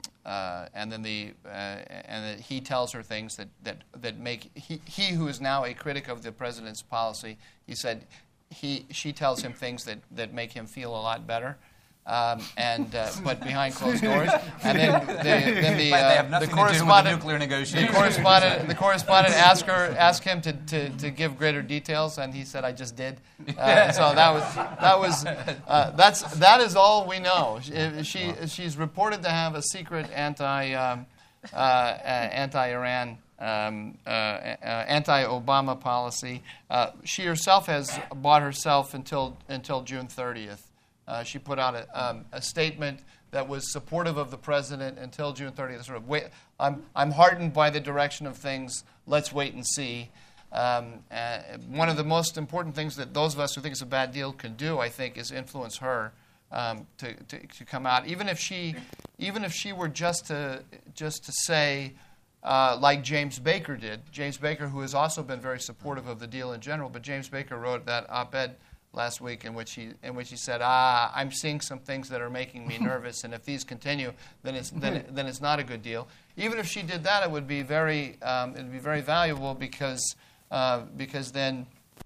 uh, and then the uh, and that he tells her things that that that make he, he who is now a critic of the president's policy. He said he she tells him things that, that make him feel a lot better. Um, and uh, but behind closed doors, and then the, then the, But they have uh, the nothing to do with the correspondent, nuclear the negotiations. correspondent, the correspondent asked her, asked him to, to, to give greater details, and he said, "I just did." Uh, so that was that was uh, that's that is all we know. She, she she's reported to have a secret anti um, uh, uh, anti-Iran. Um, uh, uh, anti-Obama policy. Uh, she herself has bought herself until until June thirtieth. Uh, she put out a, um, a statement that was supportive of the president until June thirtieth. Sort of, wait, I'm I'm heartened by the direction of things. Let's wait and see. Um, uh, one of the most important things that those of us who think it's a bad deal can do, I think, is influence her um, to, to to come out. Even if she, even if she were just to just to say. Uh, like James Baker did. James Baker, who has also been very supportive of the deal in general, but James Baker wrote that op-ed last week in which he in which he said, "Ah, I'm seeing some things that are making me nervous, and if these continue, then it's then then it's not a good deal." Even if she did that, it would be very um, it would be very valuable because uh, because then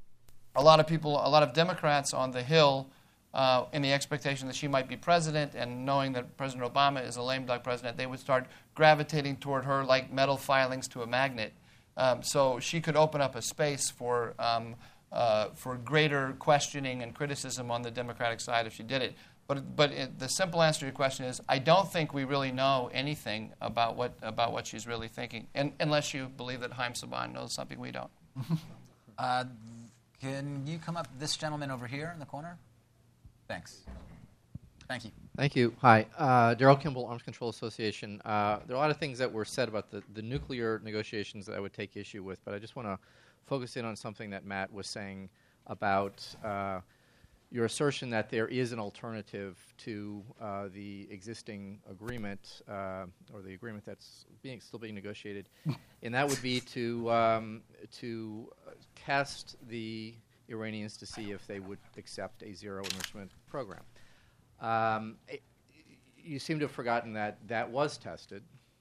a lot of people, a lot of Democrats on the Hill. Uh, in the expectation that she might be president and knowing that President Obama is a lame duck president, they would start gravitating toward her like metal filings to a magnet. Um, so she could open up a space for um, uh, for greater questioning and criticism on the Democratic side if she did it. But but it, the simple answer to your question is, I don't think we really know anything about what about what she's really thinking, and, unless you believe that Haim Saban knows something we don't. Uh, can you come up, this gentleman over here in the corner? Thanks. Thank you. Thank you. Hi. Uh, Darrell Kimball, Arms Control Association. Uh, there are a lot of things that were said about the, the nuclear negotiations that I would take issue with, but I just want to focus in on something that Matt was saying about uh, your assertion that there is an alternative to uh, the existing agreement, uh, or the agreement that's being still being negotiated, and that would be to um, to uh, test the Iranians to see if they would accept a zero enrichment program. Um, it, you seem to have forgotten that that was tested,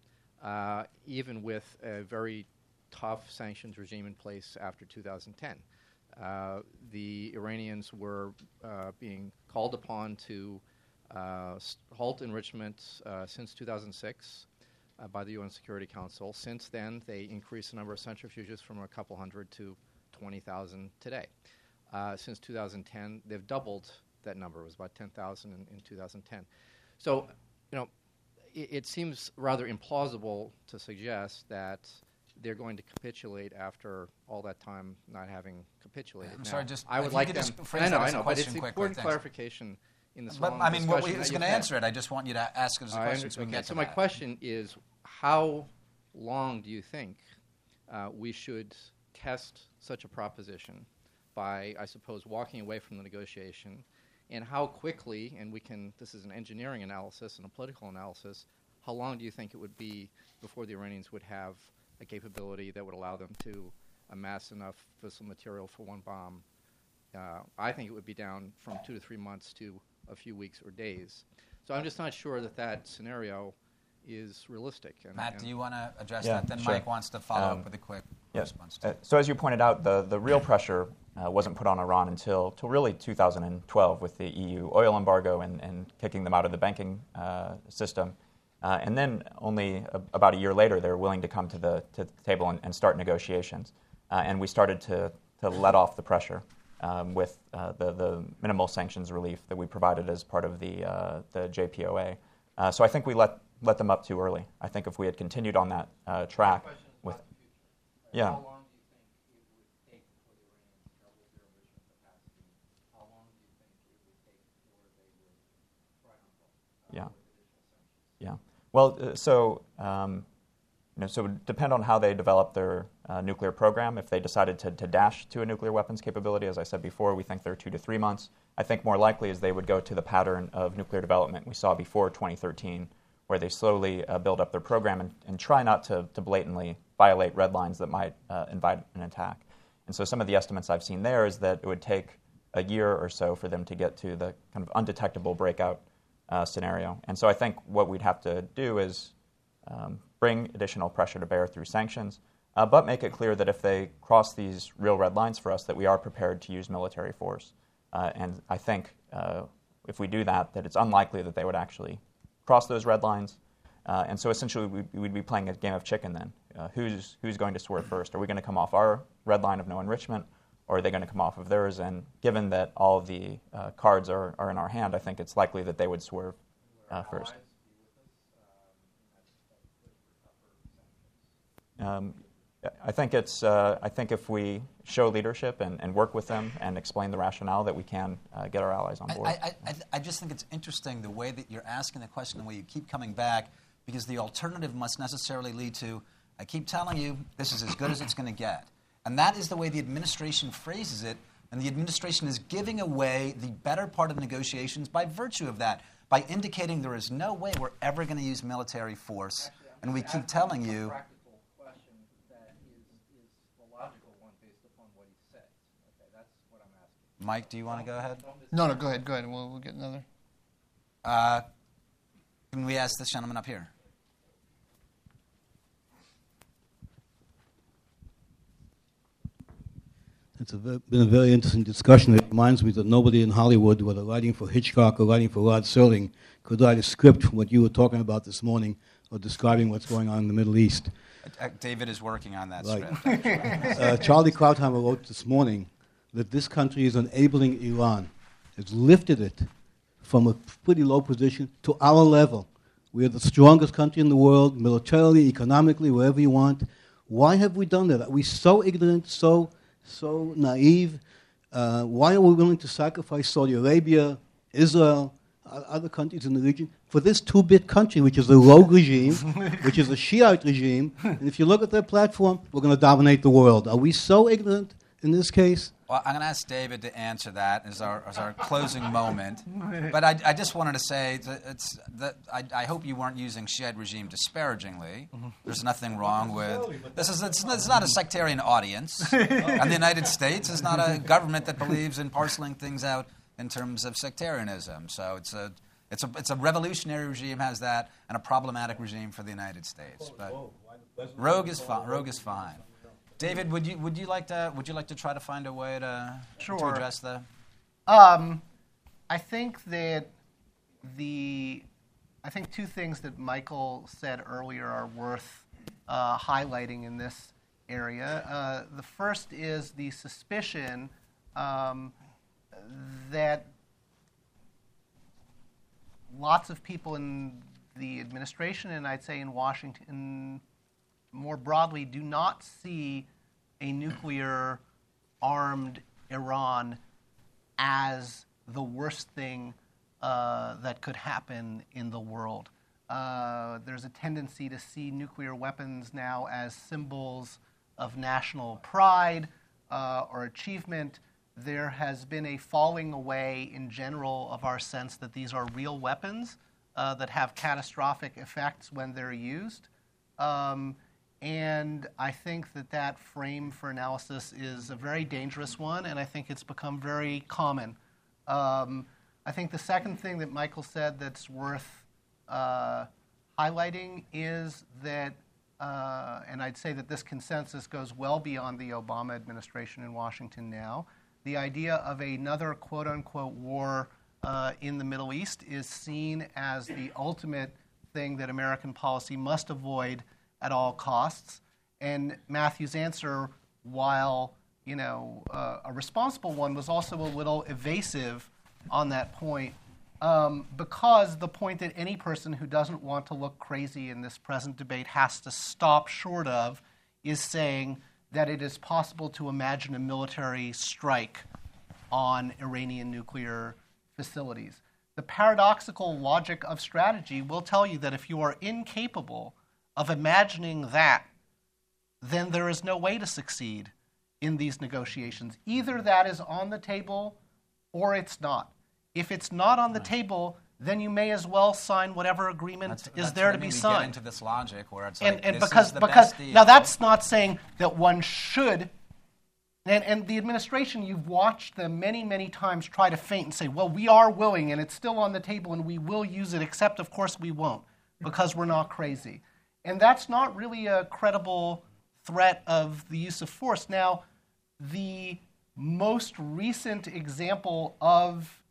uh, even with a very tough sanctions regime in place after two thousand ten. Uh, the Iranians were uh, being called upon to uh, halt enrichment uh, since two thousand six uh, by the U N Security Council. Since then, they increased the number of centrifuges from a couple hundred to twenty thousand today. Uh, since two thousand ten, they've doubled that number. It was about ten thousand in, in two thousand ten. So, you know, it, it seems rather implausible to suggest that they're going to capitulate after all that time not having capitulated. I'm now, sorry, just I would if you like could them. just phrase I know, that I as a know, but it's question quickly, important thanks. clarification in this But, long I mean, what we, discussion who's that going to you've answer had. it? I just want you to ask it as a I question under- so we okay, get so to my that. question is, how long do you think uh, we should test such a proposition by, I suppose, walking away from the negotiation, and how quickly, and we can, this is an engineering analysis and a political analysis, how long do you think it would be before the Iranians would have a capability that would allow them to amass enough fissile material for one bomb? Uh, I think it would be down from two to three months to a few weeks or days. So I'm just not sure that that scenario is realistic. And, Matt, and do you want to address Yeah, that? Then sure. Mike wants to follow Um, up with a quick Yes. response. Uh, so as you pointed out, the, the real pressure uh, wasn't put on Iran until, till really two thousand twelve with the E U oil embargo and, and kicking them out of the banking uh, system. Uh, and then only a, about a year later, they were willing to come to the, to the table and, and start negotiations. Uh, and we started to, to let off the pressure um, with uh, the, the minimal sanctions relief that we provided as part of the, uh, the J P O A. Uh, so I think we let, let them up too early. I think if we had continued on that uh, track with... Yeah. How long do you think it would take for the Iranians to double their enrichment capacity? How long do you think it would take before they would try on Well, uh, so um, you know, so it would depend on how they develop their uh, nuclear program. If they decided to, to dash to a nuclear weapons capability, as I said before, we think they're two to three months. I think more likely is they would go to the pattern of nuclear development we saw before twenty thirteen, where they slowly uh, build up their program and, and try not to, to blatantly violate red lines that might uh, invite an attack. And so some of the estimates I've seen there is that it would take a year or so for them to get to the kind of undetectable breakout uh, scenario. And so I think what we'd have to do is um, bring additional pressure to bear through sanctions, uh, but make it clear that if they cross these real red lines for us, that we are prepared to use military force. Uh, and I think uh, if we do that, that it's unlikely that they would actually cross those red lines. Uh, and so essentially we, we'd be playing a game of chicken then. Uh, who's, who's going to swerve first? Are we going to come off our red line of no enrichment, or are they going to come off of theirs? And given that all of the uh, cards are, are in our hand, I think it's likely that they would swerve uh, first. Um, I think it's. Uh, I think if we show leadership and, and work with them and explain the rationale, that we can uh, get our allies on board. I, I, I, I just think it's interesting the way that you're asking the question, the way you keep coming back, because the alternative must necessarily lead to, I keep telling you, this is as good as it's going to get. And that is the way the administration phrases it, and the administration is giving away the better part of negotiations by virtue of that, by indicating there is no way we're ever going to use military force. Actually, and we keep telling you... practical question that is, is the logical one based upon what he said. Okay, that's what I'm asking. Mike, do you want to go ahead? No, no, go ahead, go ahead. We'll, we'll get another. Uh, can we ask this gentleman up here? It's a ve- been a very interesting discussion. It reminds me that nobody in Hollywood, whether writing for Hitchcock or writing for Rod Serling, could write a script from what you were talking about this morning or describing what's going on in the Middle East. Uh, David is working on that Right. script. uh, Charlie Krautheimer wrote this morning that this country is enabling Iran. It's lifted it from a pretty low position to our level. We are the strongest country in the world, militarily, economically, wherever you want. Why have we done that? Are we so ignorant, so so naive? Uh, why are we willing to sacrifice Saudi Arabia, Israel, other countries in the region for this two-bit country, which is a rogue regime, which is a Shiite regime? And if you look at their platform, we're going to dominate the world. Are we so ignorant in this case? Well, I'm going to ask David to answer that as our as our closing moment. But I, I just wanted to say that it's that I, I hope you weren't using Shiite regime disparagingly. There's nothing wrong with this. Is it's, it's not a sectarian audience, and the United States is not a government that believes in parceling things out in terms of sectarianism. So it's a it's a it's a revolutionary regime has that, and a problematic regime for the United States. But rogue is fine. Rogue is fine. David, would you would you like to would you like to try to find a way to, Sure. to address the? Um, I think that the, I think two things that Michael said earlier are worth uh, highlighting in this area. Uh, the first is the suspicion um, that lots of people in the administration, and I'd say in Washington more broadly, do not see a nuclear-armed Iran as the worst thing uh, that could happen in the world. Uh, there's a tendency to see nuclear weapons now as symbols of national pride uh, or achievement. There has been a falling away in general of our sense that these are real weapons uh, that have catastrophic effects when they're used. Um, And I think that that frame for analysis is a very dangerous one, and I think it's become very common. Um, I think the second thing that Michael said that's worth uh, highlighting is that, uh, and I'd say that this consensus goes well beyond the Obama administration in Washington now, the idea of another quote-unquote war uh, in the Middle East is seen as the ultimate thing that American policy must avoid at all costs. And Matthew's answer, while you know uh, a responsible one, was also a little evasive on that point, um, because the point that any person who doesn't want to look crazy in this present debate has to stop short of is saying that it is possible to imagine a military strike on Iranian nuclear facilities. the paradoxical logic of strategy will tell you that if you are incapable of imagining that, then there is no way to succeed in these negotiations. Either that is on the table or it's not. If it's not on the Right. table, then you may as well sign whatever agreement That's, is that's there what to I be mean. We signed. get into this logic where it's and like, and this because is the because best deal. now that's not saying that one should. And, and the administration, you've watched them many, many times try to feint and say, well, we are willing, and it's still on the table, and we will use it, except, of course, we won't, because we're not crazy. And that's not really a credible threat of the use of force. Now, the most recent example of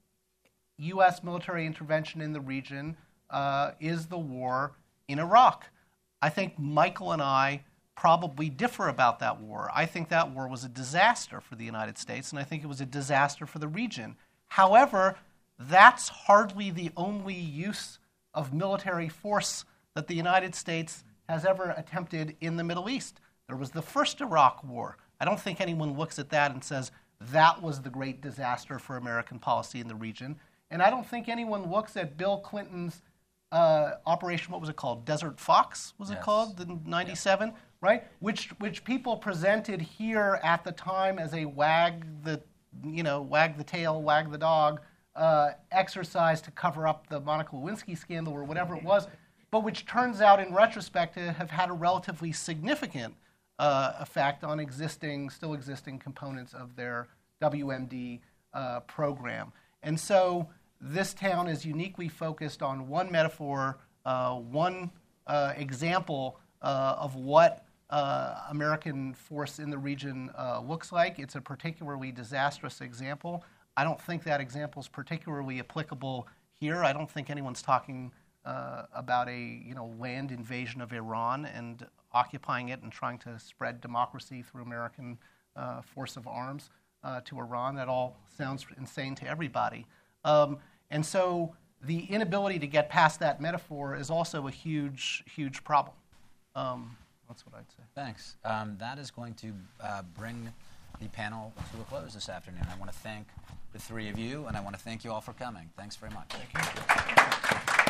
U S military intervention in the region uh, is the war in Iraq. I think Michael and I probably differ about that war. I think that war was a disaster for the United States, and I think it was a disaster for the region. However, that's hardly the only use of military force that the United States has ever attempted in the Middle East. There was the first Iraq War. I don't think anyone looks at that and says that was the great disaster for American policy in the region. And I don't think anyone looks at Bill Clinton's uh, operation, what was it called? Desert Fox, was it Yes. called? The ninety-seven, yeah. Right? Which which people presented here at the time as a wag the, you know, wag the tail, wag the dog uh, exercise to cover up the Monica Lewinsky scandal or whatever it was, but which turns out in retrospect to have had a relatively significant uh, effect on existing, still existing components of their W M D uh, program. And so this town is uniquely focused on one metaphor, uh, one uh, example uh, of what uh, American force in the region uh, looks like. It's a particularly disastrous example. I don't think that example is particularly applicable here. I don't think anyone's talking uh, about a you know land invasion of Iran and occupying it and trying to spread democracy through American uh, force of arms uh, to Iran. That all sounds insane to everybody. Um, and so the inability to get past that metaphor is also a huge, huge problem. Um, that's what I'd say. Thanks. Um, that is going to uh, bring the panel to a close this afternoon. I want to thank the three of you, and I want to thank you all for coming. Thanks very much. Thank you.